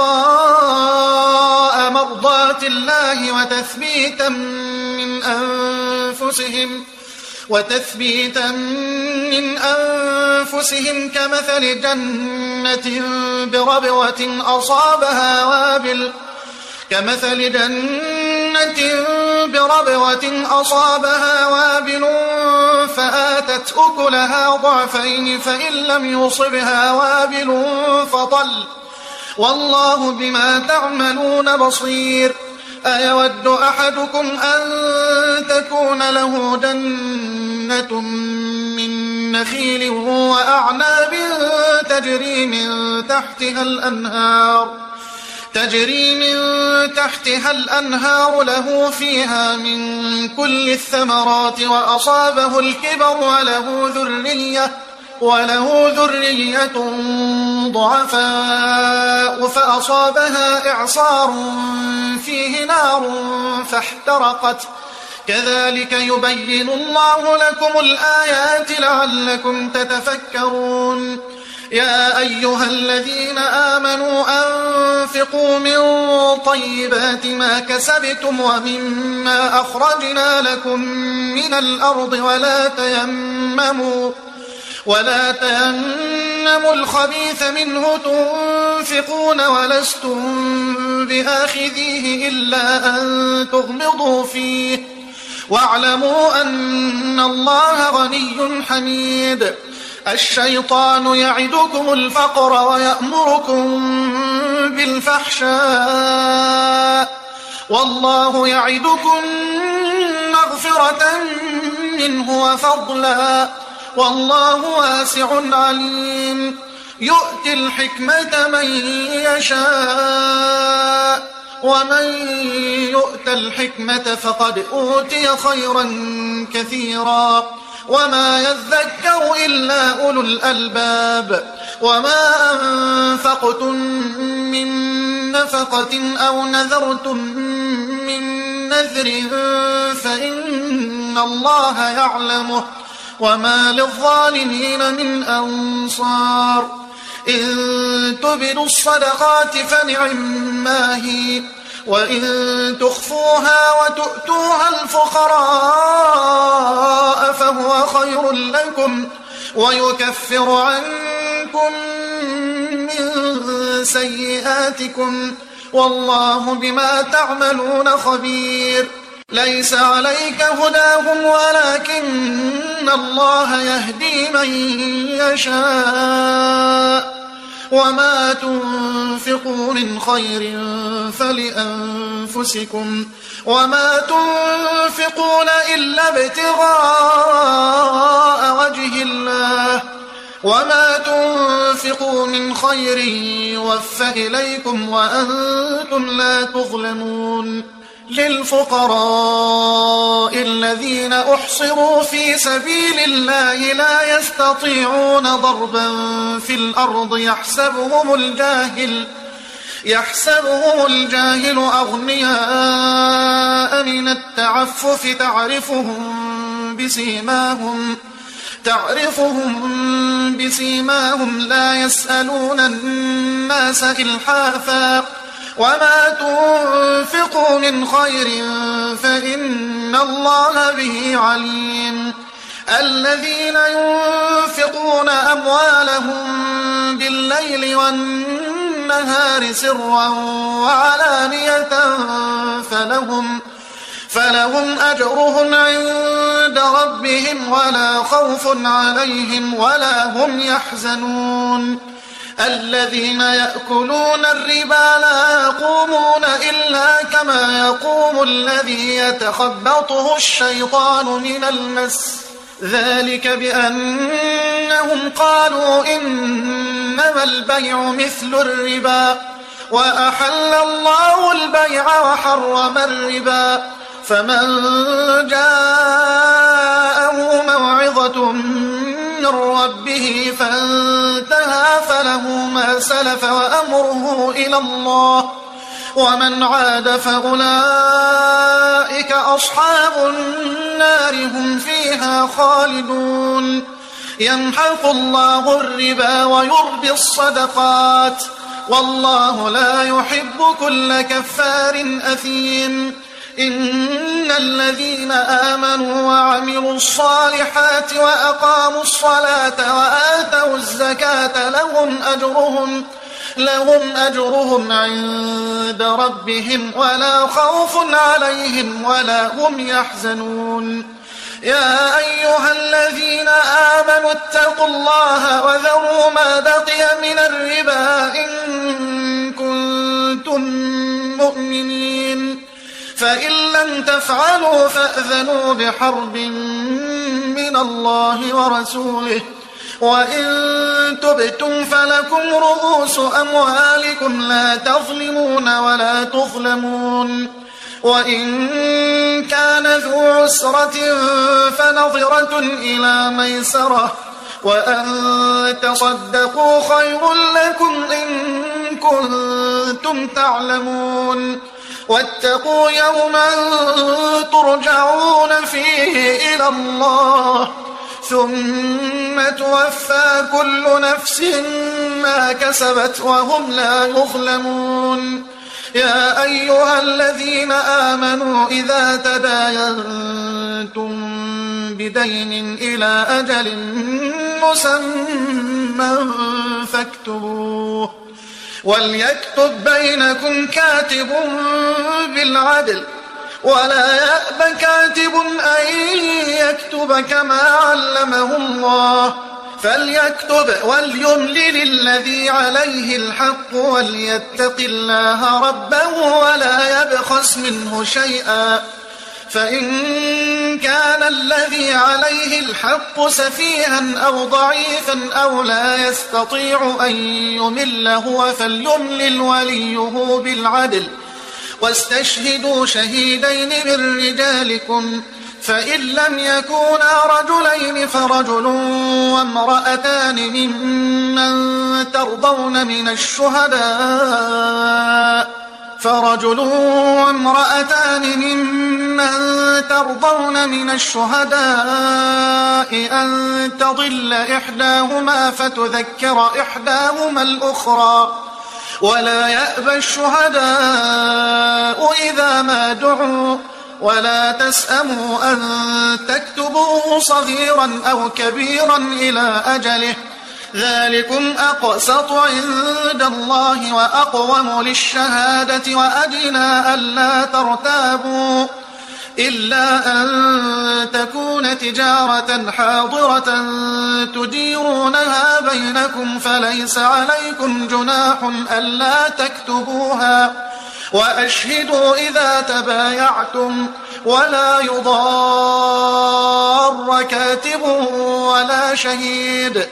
ابتغاء مرضات الله وتثبيتا من أنفسهم وتثبيتا من أنفسهم كمثل جنة بربوة أصابها وابل كمثل جنة بربوة أصابها وابل فآتت أكلها ضعفين فإن لم يصبها وابل فطل والله بما تعملون بصير. أيود أحدكم أن تكون له جنة من نخيل وأعناب تجري من تحتها الأنهار تجري من تحتها الأنهار له فيها من كل الثمرات وأصابه الكبر وله ذرية وله ذرية ضعفاء فأصابها إعصار فيه نار فاحترقت كذلك يبين الله لكم الآيات لعلكم تتفكرون. يا أيها الذين آمنوا أنفقوا من طيبات ما كسبتم ومما أخرجنا لكم من الأرض ولا تيمموا ولا تيمموا الخبيث منه تنفقون ولستم بآخذيه إلا أن تغمضوا فيه واعلموا أن الله غني حميد. الشيطان يعدكم الفقر ويأمركم بالفحشاء والله يعدكم مغفرة منه وفضلا والله واسع عليم. يؤتي الحكمة من يشاء ومن يؤت الحكمة فقد أوتي خيرا كثيرا وما يذكر إلا أولو الألباب. وما أنفقتم من نفقة أو نذرتم من نذر فإن الله يعلمه وما للظالمين من أنصار. إن تبدوا الصدقات فنعما هي وإن تخفوها وتؤتوها الفقراء فهو خير لكم ويكفر عنكم من سيئاتكم والله بما تعملون خبير. ليس عليك هداهم ولكن الله يهدي من يشاء وما تنفقوا من خير فلأنفسكم وما تنفقون إلا ابتغاء وجه الله وما تنفقوا من خير يوفى إليكم وأنتم لا تظلمون. للفقراء الذين أحصروا في سبيل الله لا يستطيعون ضربا في الأرض يحسبهم الجاهل يحسبهم الجاهل أغنياء من التعفف تعرفهم بسيماهم تعرفهم بسيماهم لا يسألون الناس إلحافا وما تنفقوا من خير فإن الله به عليم الذين ينفقون أموالهم بالليل والنهار سرا وعلانية فلهم فلهم أجرهم عند ربهم ولا خوف عليهم ولا هم يحزنون الذين يأكلون الربا لا يقومون إلا كما يقوم الذي يتخبطه الشيطان من المس ذلك بأنهم قالوا إنما البيع مثل الربا وأحل الله البيع وحرم الربا فمن جاءه موعظة من ربه فانتهى فله ما سلف وأمره إلى الله ومن عاد فأولئك أصحاب النار هم فيها خالدون يمحق الله الربا ويربي الصدقات والله لا يحب كل كفار أثيم إن الذين آمنوا وعملوا الصالحات وأقاموا الصلاة وآتوا الزكاة لهم أجرهم لهم أجرهم عند ربهم ولا خوف عليهم ولا هم يحزنون يا أيها الذين آمنوا اتقوا الله وذروا ما بقي من الربا إن كنتم مؤمنين فإن لم تفعلوا فأذنوا بحرب من الله ورسوله وإن تبتم فلكم رؤوس أموالكم لا تظلمون ولا تظلمون وإن كان ذو عسرة فنظرة إلى ميسرة وأن تصدقوا خير لكم إن كنتم تعلمون واتقوا يوما ترجعون فيه إلى الله ثم توفى كل نفس ما كسبت وهم لا يظلمون يا أيها الذين آمنوا إذا تداينتم بدين إلى أجل مسمى فاكتبوه وليكتب بينكم كاتب بالعدل ولا يأب كاتب أن يكتب كما علمه الله فليكتب وليملل الذي عليه الحق وليتق الله ربه ولا يبخس منه شيئا فإن كان الذي عليه الحق سفيها أو ضعيفا أو لا يستطيع أن يمل هو فليملل وليه بالعدل واستشهدوا شهيدين من رجالكم فإن لم يكونا رجلين فرجل وامرأتان ممن ترضون من الشهداء فرجل وامرأتان ممن ترضون من الشهداء أن تضل إحداهما فتذكر إحداهما الأخرى ولا يأبى الشهداء إذا ما دعوا ولا تسأموا أن تكتبوه صغيرا أو كبيرا إلى أجله ذلكم أقسط عند الله وأقوم للشهادة وأدنى ألا ترتابوا إلا أن تكون تجارة حاضرة تديرونها بينكم فليس عليكم جناح ألا تكتبوها وأشهدوا إذا تبايعتم ولا يضار كاتب ولا شهيد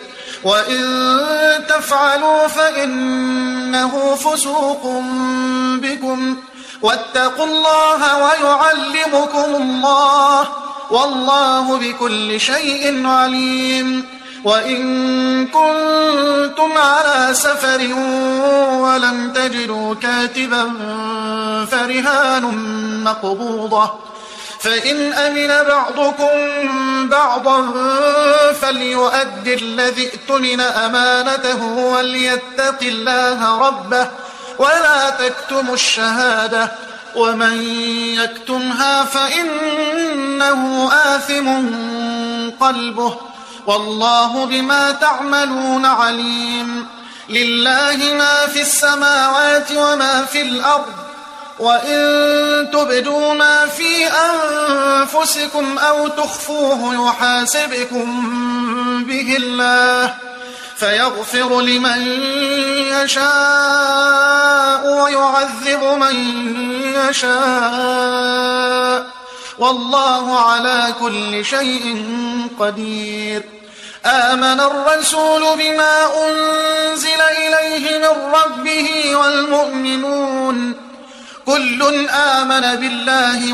وإن تفعلوا فإنه فسوق بكم واتقوا الله ويعلمكم الله والله بكل شيء عليم. وإن كنتم على سفر ولم تجدوا كاتبا فرهان مقبوضة، فإن أمن بعضكم بعضا فليؤد الذي اؤتمن أمانته وليتق الله ربه ولا تكتموا الشهادة ومن يكتمها فإنه آثم قلبه والله بما تعملون عليم. لله ما في السماوات وما في الأرض، وإن تبدوا ما في أنفسكم أو تخفوه يحاسبكم به الله فيغفر لمن يشاء ويعذب من يشاء والله على كل شيء قدير. آمن الرسول بما أنزل إليه من ربه والمؤمنون كل آمن بالله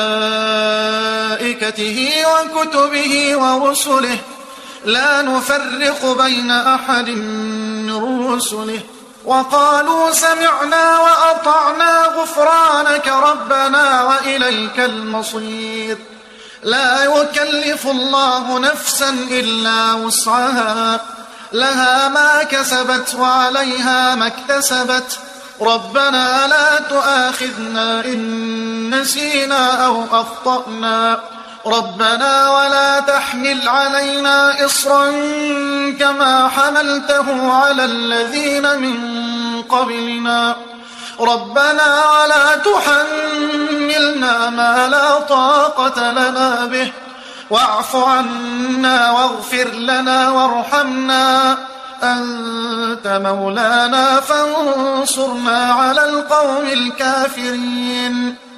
وملائكته وكتبه ورسله لا نفرق بين أحد من رسله وقالوا سمعنا وأطعنا غفرانك ربنا وإليك المصير. لا يكلف الله نفسا إلا وسعها لها ما كسبت وعليها ما اكتسبت ربنا لا تؤاخذنا إن نسينا أو أخطأنا ربنا ولا تحمل علينا إصرا كما حملته على الذين من قبلنا ربنا ولا تحملنا ما لا طاقة لنا به واعف عنا واغفر لنا وارحمنا أنت مولانا فانصرنا على القوم الكافرين.